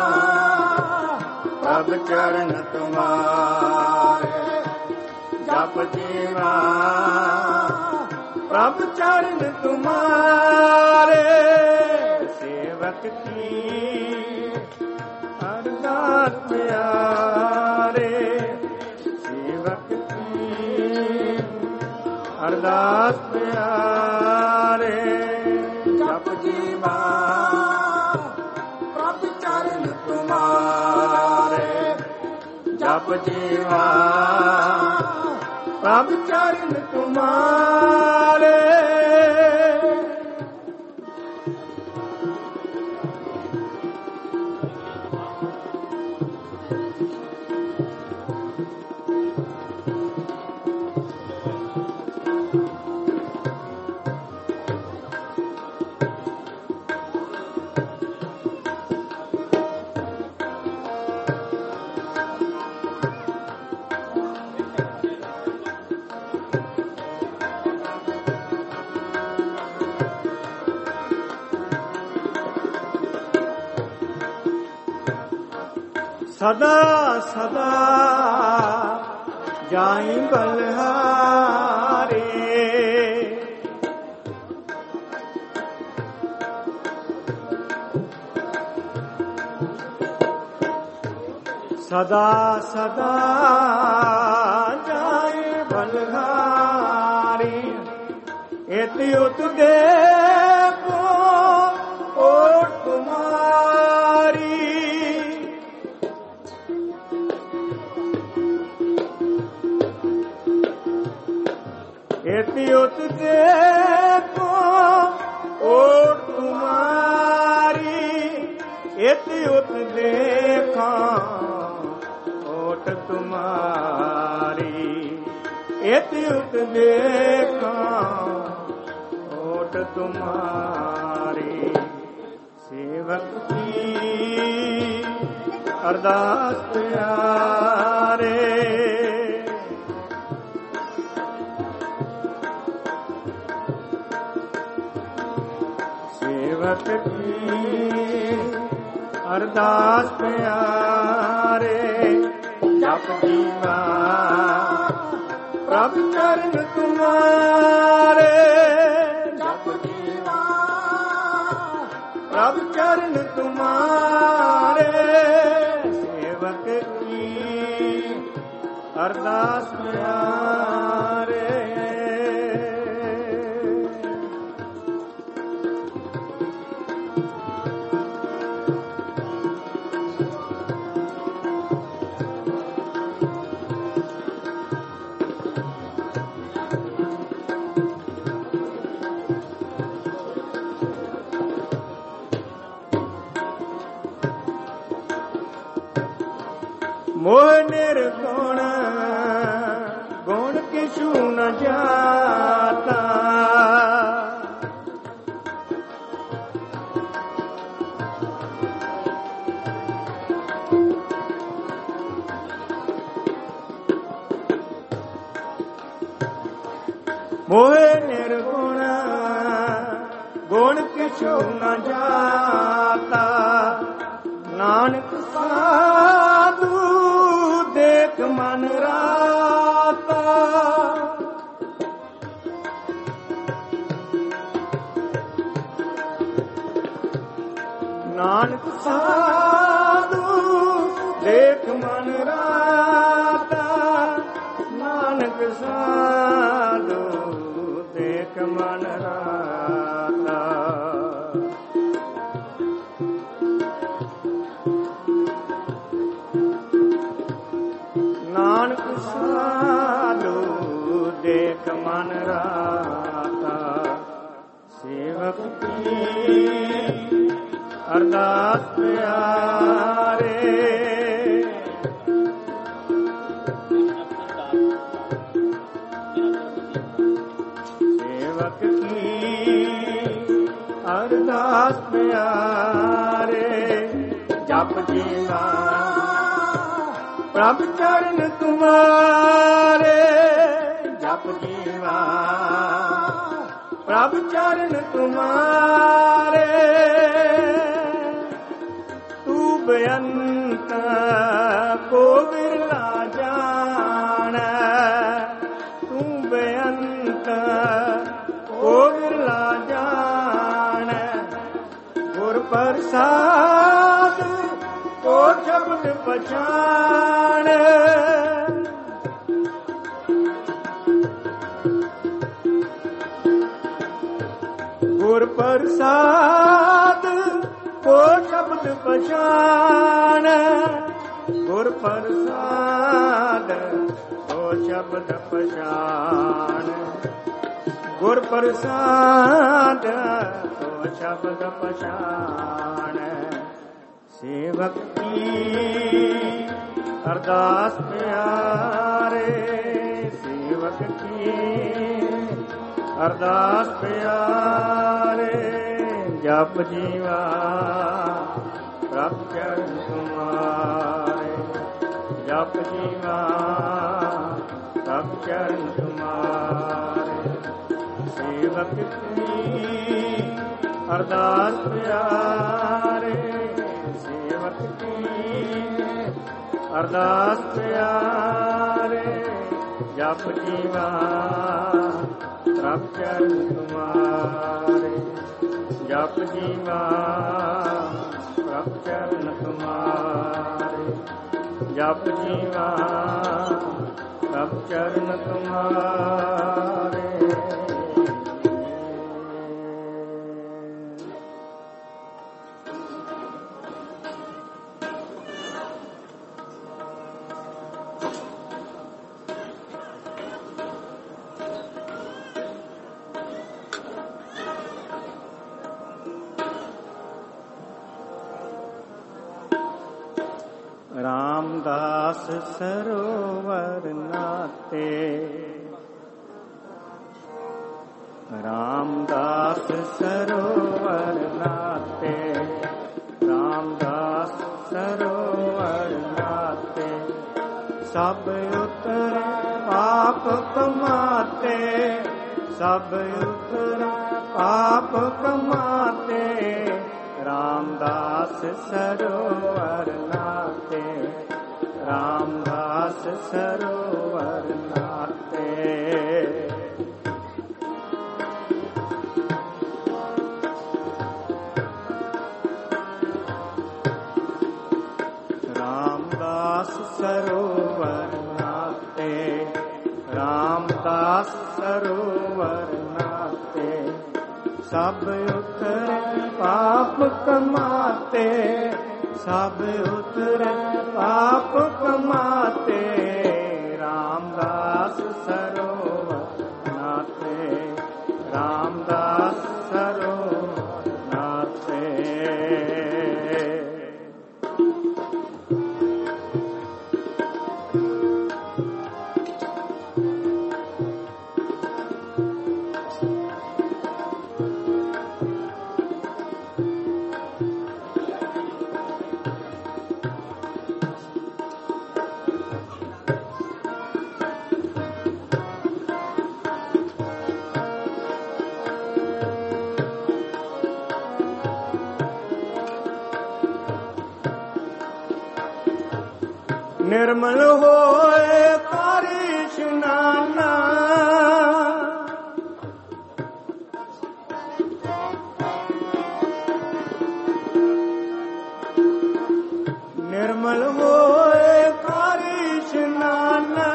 प्रभ चरण तुम्हारे, जप जीवा प्रभ चरण तुम्हारे। सेवक की अरदास प्यारे, सेवक की अरदास प्यारे, जप जीवा प्रभ चरण तुम्हारे, जप जीवा ਪ੍ਰਭ ਚਰਨ ਤੁਮਾਰੇ। ਸਦਾ ਸਦਾ ਜਾਈ ਬਲਹਾਰੇ। ਸਦਾ ਸਦਾ ਜਾਏ ਬਲਹਾਰੀ। ਇਤਿ ਉਤ ਦੇਖੋ ਓਟ ਤੁਮਾਰੀ। ਇਤਿ ਉਤ ਦੇਖੋ ਓਟ ਤੁਮਾਰੀ। ਇਤਿ ਉਤ ਦੇਖਾਂ ਓਟ ਤੁਮਾਰੀ। ਇਤਿ ਉਤ ਦੇਖਾਂ ਓਟ ਤੁਮਾਰੀ। ਸੇਵਕ ਕੀ ਅਰਦਾਸ ਪਿਆਰੇ। ਸੇਵਕ ਕੀ ਅਰਦਾਸ ਪਿਆਰੇ। ਜਪ ਜੀਵਾ ਪ੍ਰਭ ਚਰਨ ਤੁਮਾਰੇ। ਜਪ ਜੀਵਾ ਪ੍ਰਭ ਚਰਨ ਤੁਮਾਰੇ। ਸੇਵਕ ਕੀ ਅਰਦਾਸ ਪਿਆਰੇ। ਮੋਹ ਨਿਰਗੁਣ ਗੁਣ ਕਿਛੂ ਨ ਜਾਤਾ। ਮੋਹ ਨਿਰਗੁਣ ਗੁਣ ਕਿਛੂ ਨ ਜਾਤਾ। ਨਾਨਕ ਸਾਧੂ ਦੇਖ ਮਨ ਰਾਤਾ। ਨਾਨਕ ਸਾਧੂ ਦੇਖ ਮਨ ਰਾਤਾ। ਨਾਨਕ ਸਾਧੂ ਦੇਖ ਮਨ ਰਾਤਾ। ਨਾਨਕ ਸਾਧੂ ਦੇਖ ਮਨ ਰਾਤਾ। ਸੇਵਕ ਕੀ ਅਰਦਾਸ ਪਿਆਰੇ। ਸੇਵਕ ਕੀ ਅਰਦਾਸ ਪਿਆਰੇ। ਜਪ ਜੀਵਾ ਪ੍ਰਭ ਚਰਨ ਤੁਮਾਰੇ। ਜਪ ਜੀਵਾ ਪ੍ਰਭ ਚਰਨ ਤੁਮਾਰੇ। ਤੂੰ ਬੇਅੰਤ ਕੋ ਬਿਰਲਾ ਜਾਣੈ। ਤੂੰ ਬੇਅੰਤ ਕੋ ਬਿਰਲਾ ਜਾਣੈ। ਗੁਰ ਪ੍ਰਸਾਦ ਕੋ ਸ਼ਬਦ ਪਛਾਣ। ਗੁਰ ਪ੍ਰਸਾਦ ਕੋ ਸ਼ਬਦ ਪਛਾਣ। गुर प्रसाद तो शब्द पहचान, गुर प्रसाद तो शब्द पहचान। सेवक की अरदास प्यारे, सेवक की अरदास प्यारे, जप जीवा प्रभ चरण तुम्हारे, जप जीवा प्रभ चरण तुम्हारे। सेवक की अरदास प्यारे, सेवक की अरदास प्यारे, जप जीवा प्रभ चरण तुम्हारे, जप जीवा प्रभ चरण तुम्हारे, जप जीवा प्रभ चरण तुम्हारे। रामदास सरोवर नाते, रामदास सरोवर नाते, रामदास सरोवर नाते, सब उतरे पाप कमाते, सब उतरे पाप कमाते, रामदास सरोवर नाते, रामदास सरोवर नाते। रामदास सरोवर नाते, रामदास सरोवर नाते, सब उतरे पाप कमाते, सब उतरे पाप कमाते, रामदास सरोवर नाते, रामदास सरोवर नाते। निर्मल होए पारी स्नाना, निर्मल होए पारी स्नाना,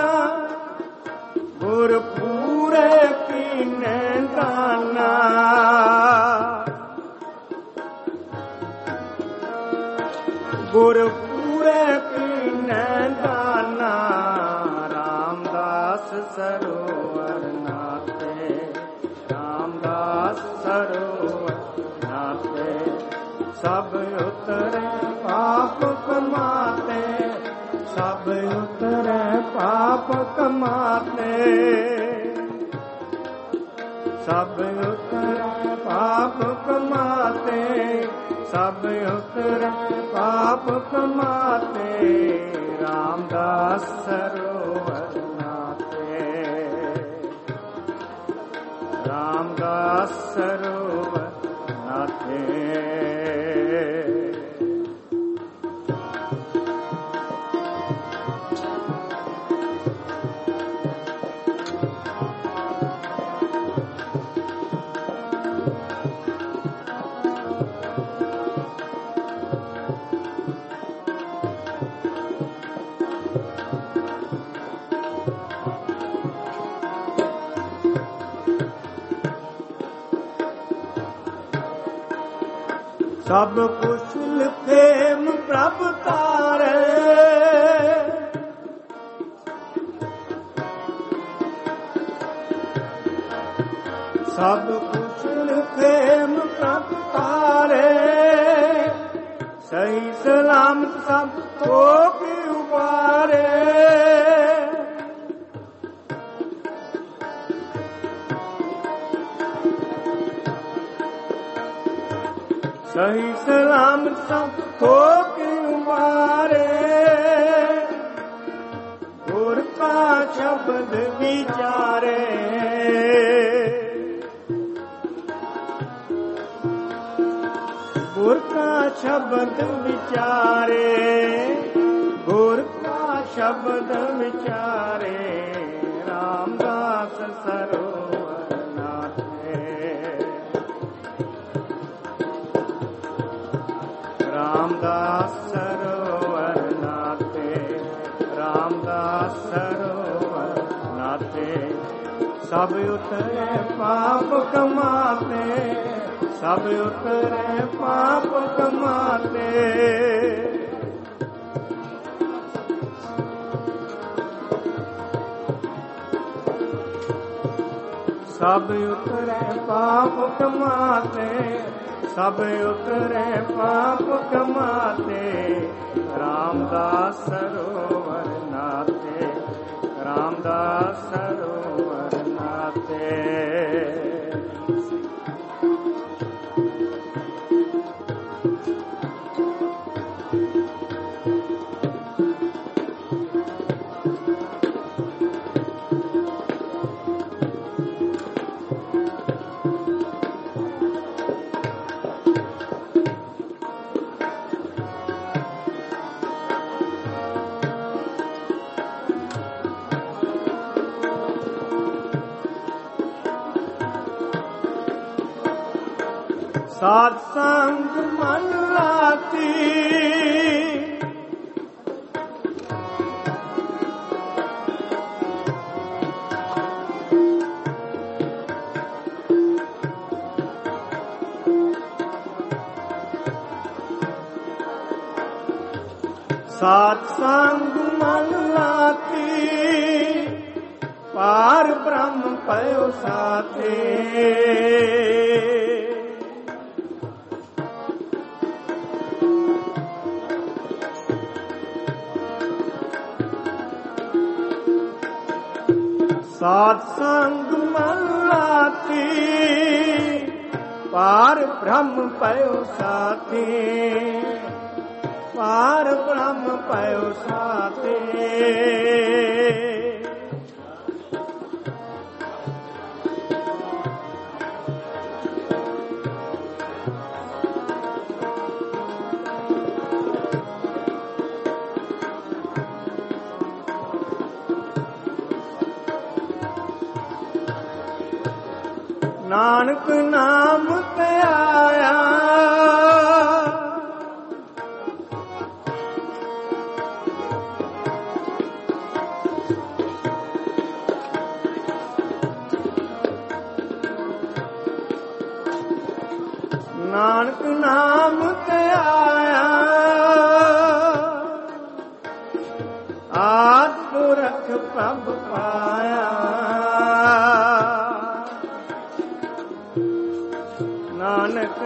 गुर पूरे पीने दाना, गुर पूरे पीने दाना, रामदास सरोवर नाते, रामदास सरोवर नाते, सब उतरे पाप कमाते, सब उतरे पाप कमाते, सब उतरे पाप कमाते, सब उतरे पाप कमाते, रामदास सरोवर नाते, रामदास सरोवर नाते। सब कुशल प्रेम प्रभ तारे, ਸਭ ਕੁਸ਼ਲ ਖੇਮ ਪ੍ਰਭ ਤਾਰੇ, ਸਹੀ ਸਲਾਮਤ ਸਭ ਥੋਕ ਉਬਾਰੇ। ਸਹੀ ਸਲਾਮਤ ਸਭ ਥੋਕ ਉਬਾਰੇ। ਗੁਰ ਕਾ ਸ਼ਬਦ ਵਿਚਾਰੇ, ਗੁਰ ਕਾ ਸ਼ਬਦ ਵਿਚਾਰੇ, ਗੁਰ ਕਾ ਸ਼ਬਦ ਵਿਚਾਰੇ। ਰਾਮਦਾਸ ਸਰੋਵਰ ਨਾਥੇ, ਰਾਮਦਾਸ ਸਰੋਵਰ ਨਾਥੇ, ਰਾਮਦਾਸ ਸਰੋਵਰ ਨਾਥੇ। ਸਭ ਉਤਰੇ ਪਾਪ ਕਮਾਤੇ, ਸਭ ਉਤਰੇ ਪਾਪ ਕਮਾਤੇ। ਸਭ ਉਤਰੇ ਪਾਪ ਕਮਾਤੇ, ਸਭ ਉਤਰੇ ਪਾਪ ਕਮਾਤੇ। ਰਾਮਦਾਸ ਸਰੋਵਰ ਨਾਥੇ, ਰਾਮਦਾਸ ਸਰੋਵਰ ਨਾਥੇ। ਸਾਧ ਸੰਗ ਮਨ ਲਾਤੀ, ਸਾਧ ਸੰਗ ਮਨ ਲਾਤੀ। ਪਾਰ ਬ੍ਰਹਮ ਪਇਓ ਸਾਥੇ, ਸਾਧ ਸੰਗ ਮਨ ਲਾਤੀ। ਪਾਰ ਬ੍ਰਹਮ ਪਇਓ ਸਾਥੀ, ਪਾਰ ਬ੍ਰਹਮ ਪਇਓ ਸਾਥੀ। ਨਾਨਕ ਨਾਮ ਤੇ ਆਇਆ, ਨਾਨਕ ਨਾਮ ਤੇ ਆਇਆ। ਆਦਿ ਪੁਰਖ ਪ੍ਰਭ ਪਾਇਆ, ਨਾਨਕ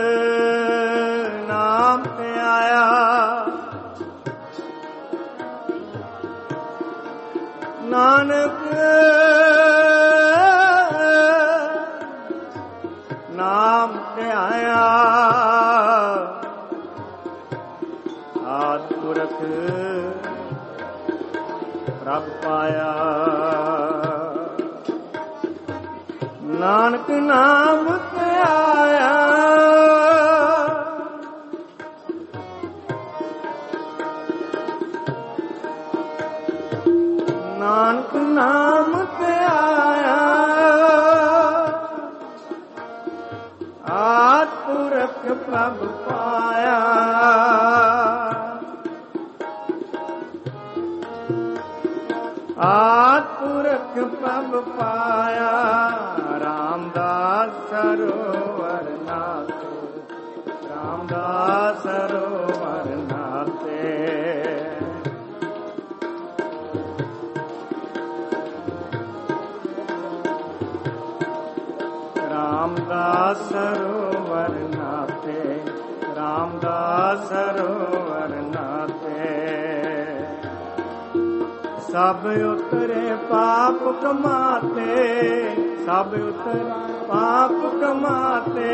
ਨਾਮ ਤੇ ਆਇਆ। ਨਾਨਕ ਨਾਮ ਤੇ ਆਇਆ। ਆਦਿ ਪੁਰਖ ਪ੍ਰਭ ਪਾਇਆ, ਨਾਨਕ ਨਾਮ ਤੇ ਆਇਆ। ਨਾਨਕ ਨਾਮ ਤੇ ਆਇਆ। ਆਦਿ ਪੁਰਖ ਪ੍ਰਭ ਪਾਇਆ, ਆਦਿ ਪੁਰਖ ਪ੍ਰਭ ਪਾਇਆ। ਰਾਮਦਾਸ ਸਰੋਵਰ ਨਾਥੇ, ਰਾਮਦਾਸ ਸਰੋਵਰ ਨਾਥੇ। ਰਾਮਦਾਸ ਸਰੋਵਰ ਨਾਤੇ, ਰਾਮਦਾਸ ਸਰੋਵਰ ਨਾਤੇ। ਸਭ ਉਤਰੇ ਪਾਪ ਕਮਾਤੇ, ਸਭ ਉਤਰੇ ਪਾਪ ਕਮਾਤੇ।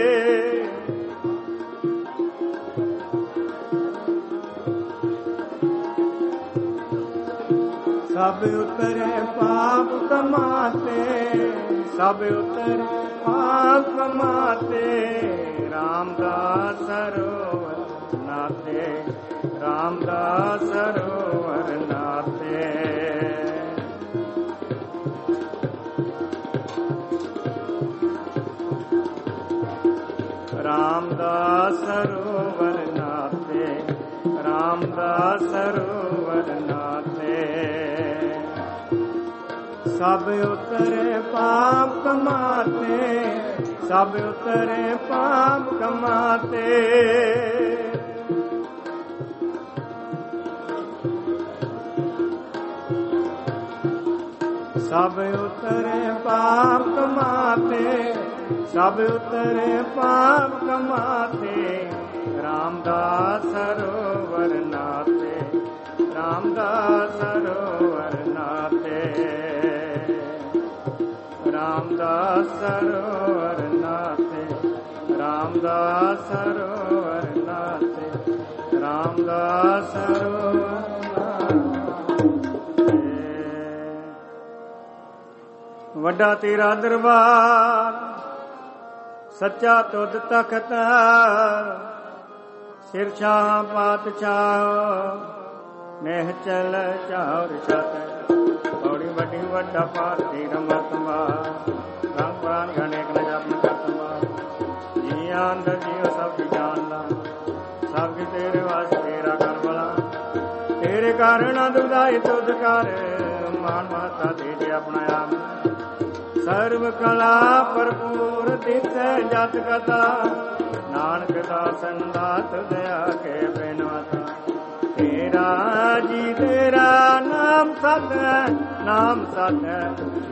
ਸਭ ਉਤਰੇ ਪਾਪ ਕਮਾਤੇ, ਸਭ ਉਤਰੇ ਪਾਪ ਕਮਾਤੇ। ਰਾਮਦਾਸ ਸਰੋਵਰ ਨਾਤੇ, ਰਾਮਦਾਸ ਸਰੋਵਰ ਨਾਤੇ। ਰਾਮਦਾਸ ਸਰੋਵਰ ਨਾਤੇ, ਰਾਮਦਾਸ ਸਰੋਵਰ ਨਾਤੇ। ਸਭ ਉਤਰੇ ਪਾਪ ਕਮਾਤੇ, ਸਭ ਉਤਰੇ ਪਾਪ ਕਮਾਤੇ। ਸਭ ਉਤਰੇ ਪਾਪ ਕਮਾਤੇ, ਸਭ ਉਤਰੇ ਪਾਪ ਕਮਾਤੇ। ਰਾਮਦਾਸ ਸਰੋਵਰ ਨਾਤੇ, ਰਾਮਦਾਸ ਸਰੋਵਰ ਨਾਤੇ। ਰਾਮਦਾਸ ਸਰੋਵਰ ਨਾਤੇ, ਰਾਮਦਾਸ ਸਰੋਵਰ ਨਾਤੇ, ਰਾਮਦਾਸ ਸਰੋਵਰ ਨਾਤੇ। ਵੱਡਾ ਤੇਰਾ ਦਰਬਾਰ, ਸੱਚਾ ਤੁਧ ਤਖਤ, ਸਿਰਛਾ ਪਾਤਸ਼ਾਹ, ਨਹਿ ਚਲ ਚਾਰ ਛਤ। ਬੜੀ ਵੱਡੀ ਵੱਡਾ ਭਾਰਤੀ ਰਮਤਮਾ, ਰੰਗ ਪ੍ਰਾਨ ਗਣੇਕ ਨ ਜਪਨ ਕਰਤਮਾ। ਜੀ ਅੰਦਰ ਜੀਵ ਸਭ ਕੀ ਜਾਣਦਾ, ਸਭ ਕੀ ਤੇਰੇ ਵਾਸ ਤੇਰਾ ਕਰ ਬਲਾ। ਤੇਰੇ ਕਾਰਨ ਦੁਦਾਈ ਤੁਧ ਕਰ, ਮਾਨ ਮਾਤਾ ਦੇ ਆਪਣਾ ਆਪ। ਸਰਬ ਕਲਾ ਭਰਪੂਰ ਦਿਸੈ ਜਤ ਕਥਾ, ਨਾਨਕ ਦਾਸਨ ਦਾਤ ਦਇਆ ਕੇ ਬਿਨਵਤਾ। ਤੇਰਾ ਜੀ ਤੇਰਾ ਨਾਮ ਸਤ ਹੈ, ਨਾਮ ਸਤ ਹੈ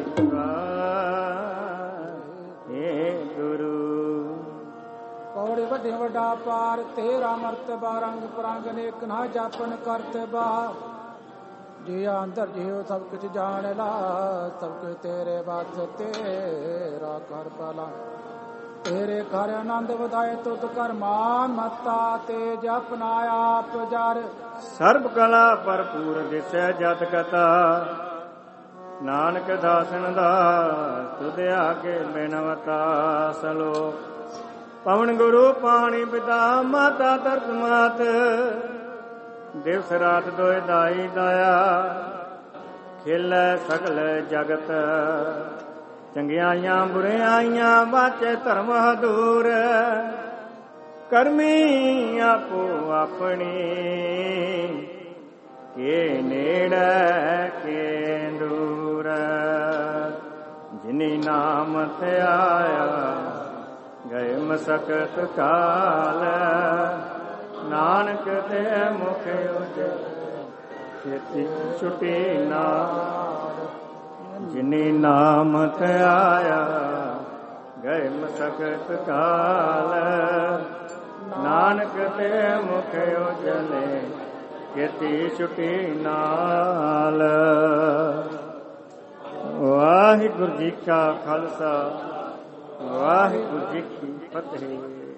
ਏ ਗੁਰੂ। ਪੌੜੀ ਵੱਡੇ ਵੱਡਾ ਪਾਰ, ਤੇਰਾ ਮਰਤਬਾ ਰੰਗ ਪਰੰਗ ਨੇਕ ਨਾ ਜਾਪਨ ਕਰਤਬਾ। ਜੀ ਅੰਦਰ ਜਿਉ ਸਭ ਕੁਛ ਜਾਣ ਲਾ, ਸਭ ਕੁਛ ਤੇਰੇ ਬਾਤ ਤੇਰਾ ਕਰ ਭਲਾ। ਤੇਰੇ ਘਰ ਆਨੰਦ ਵਧਾਏ ਤੁਧ ਕਰ ਮਾਨ ਮਤਾ, ਤੇ ਜਪਨਾ ਆਪ ਜਰ। ਸਰਬ ਕਲਾ ਭਰਪੂਰ ਦਿਸੈ ਜਤ ਕਥਾ, ਨਾਨਕ ਦਾਸਨ ਦਾ ਤੁਧ ਆਗੇ ਬਿਨਵਤਾ। ਸਲੋਕ ਪਵਨ ਗੁਰੂ ਪਾਣੀ ਪਿਤਾ ਮਾਤਾ ਧਰਤ ਮਾਤ। ਦਿਵਸ ਰਾਤ ਦੋਇ ਦਾਈ ਦਾਇਆ, ਖੇਲੈ ਸਗਲ ਜਗਤ। ਚੰਗਿਆਈਆਂ ਬੁਰਿਆਈਆਂ ਬਾਚੇ ਧਰਮ ਹਦੂਰ। ਕਰਮੀ ਆਪੋ ਆਪਣੀ, ਕੇ ਨੇੜੇ ਕੇ ਦੂਰ। ਜਿਨੀ ਨਾਮ ਤੇ ਆਇਆ, ਗਏ ਮਸਕਤ ਕਾਲ। ਨਾਨਕ ਤੇ ਮੁਖ ਉਜਲੇ, ਛੇਤੀ ਛੁਟੀ ਨਾਮ। ਜਿਨੀ ਨਾਮ ਤੇ ਆਇਆ, ਗਏ ਮਸਕਤ ਕਾਲ। ਨਾਨਕ ਤੇ ਮੁਖ ਉਜਲੇ, ਛੇਤੀ ਛੁਟੀ ਨਾਲ। ਵਾਹਿਗੁਰੂ ਜੀ ਕਾ ਖਾਲਸਾ, ਵਾਹਿਗੁਰੂ ਜੀ ਕੀ ਫਤਿਹ।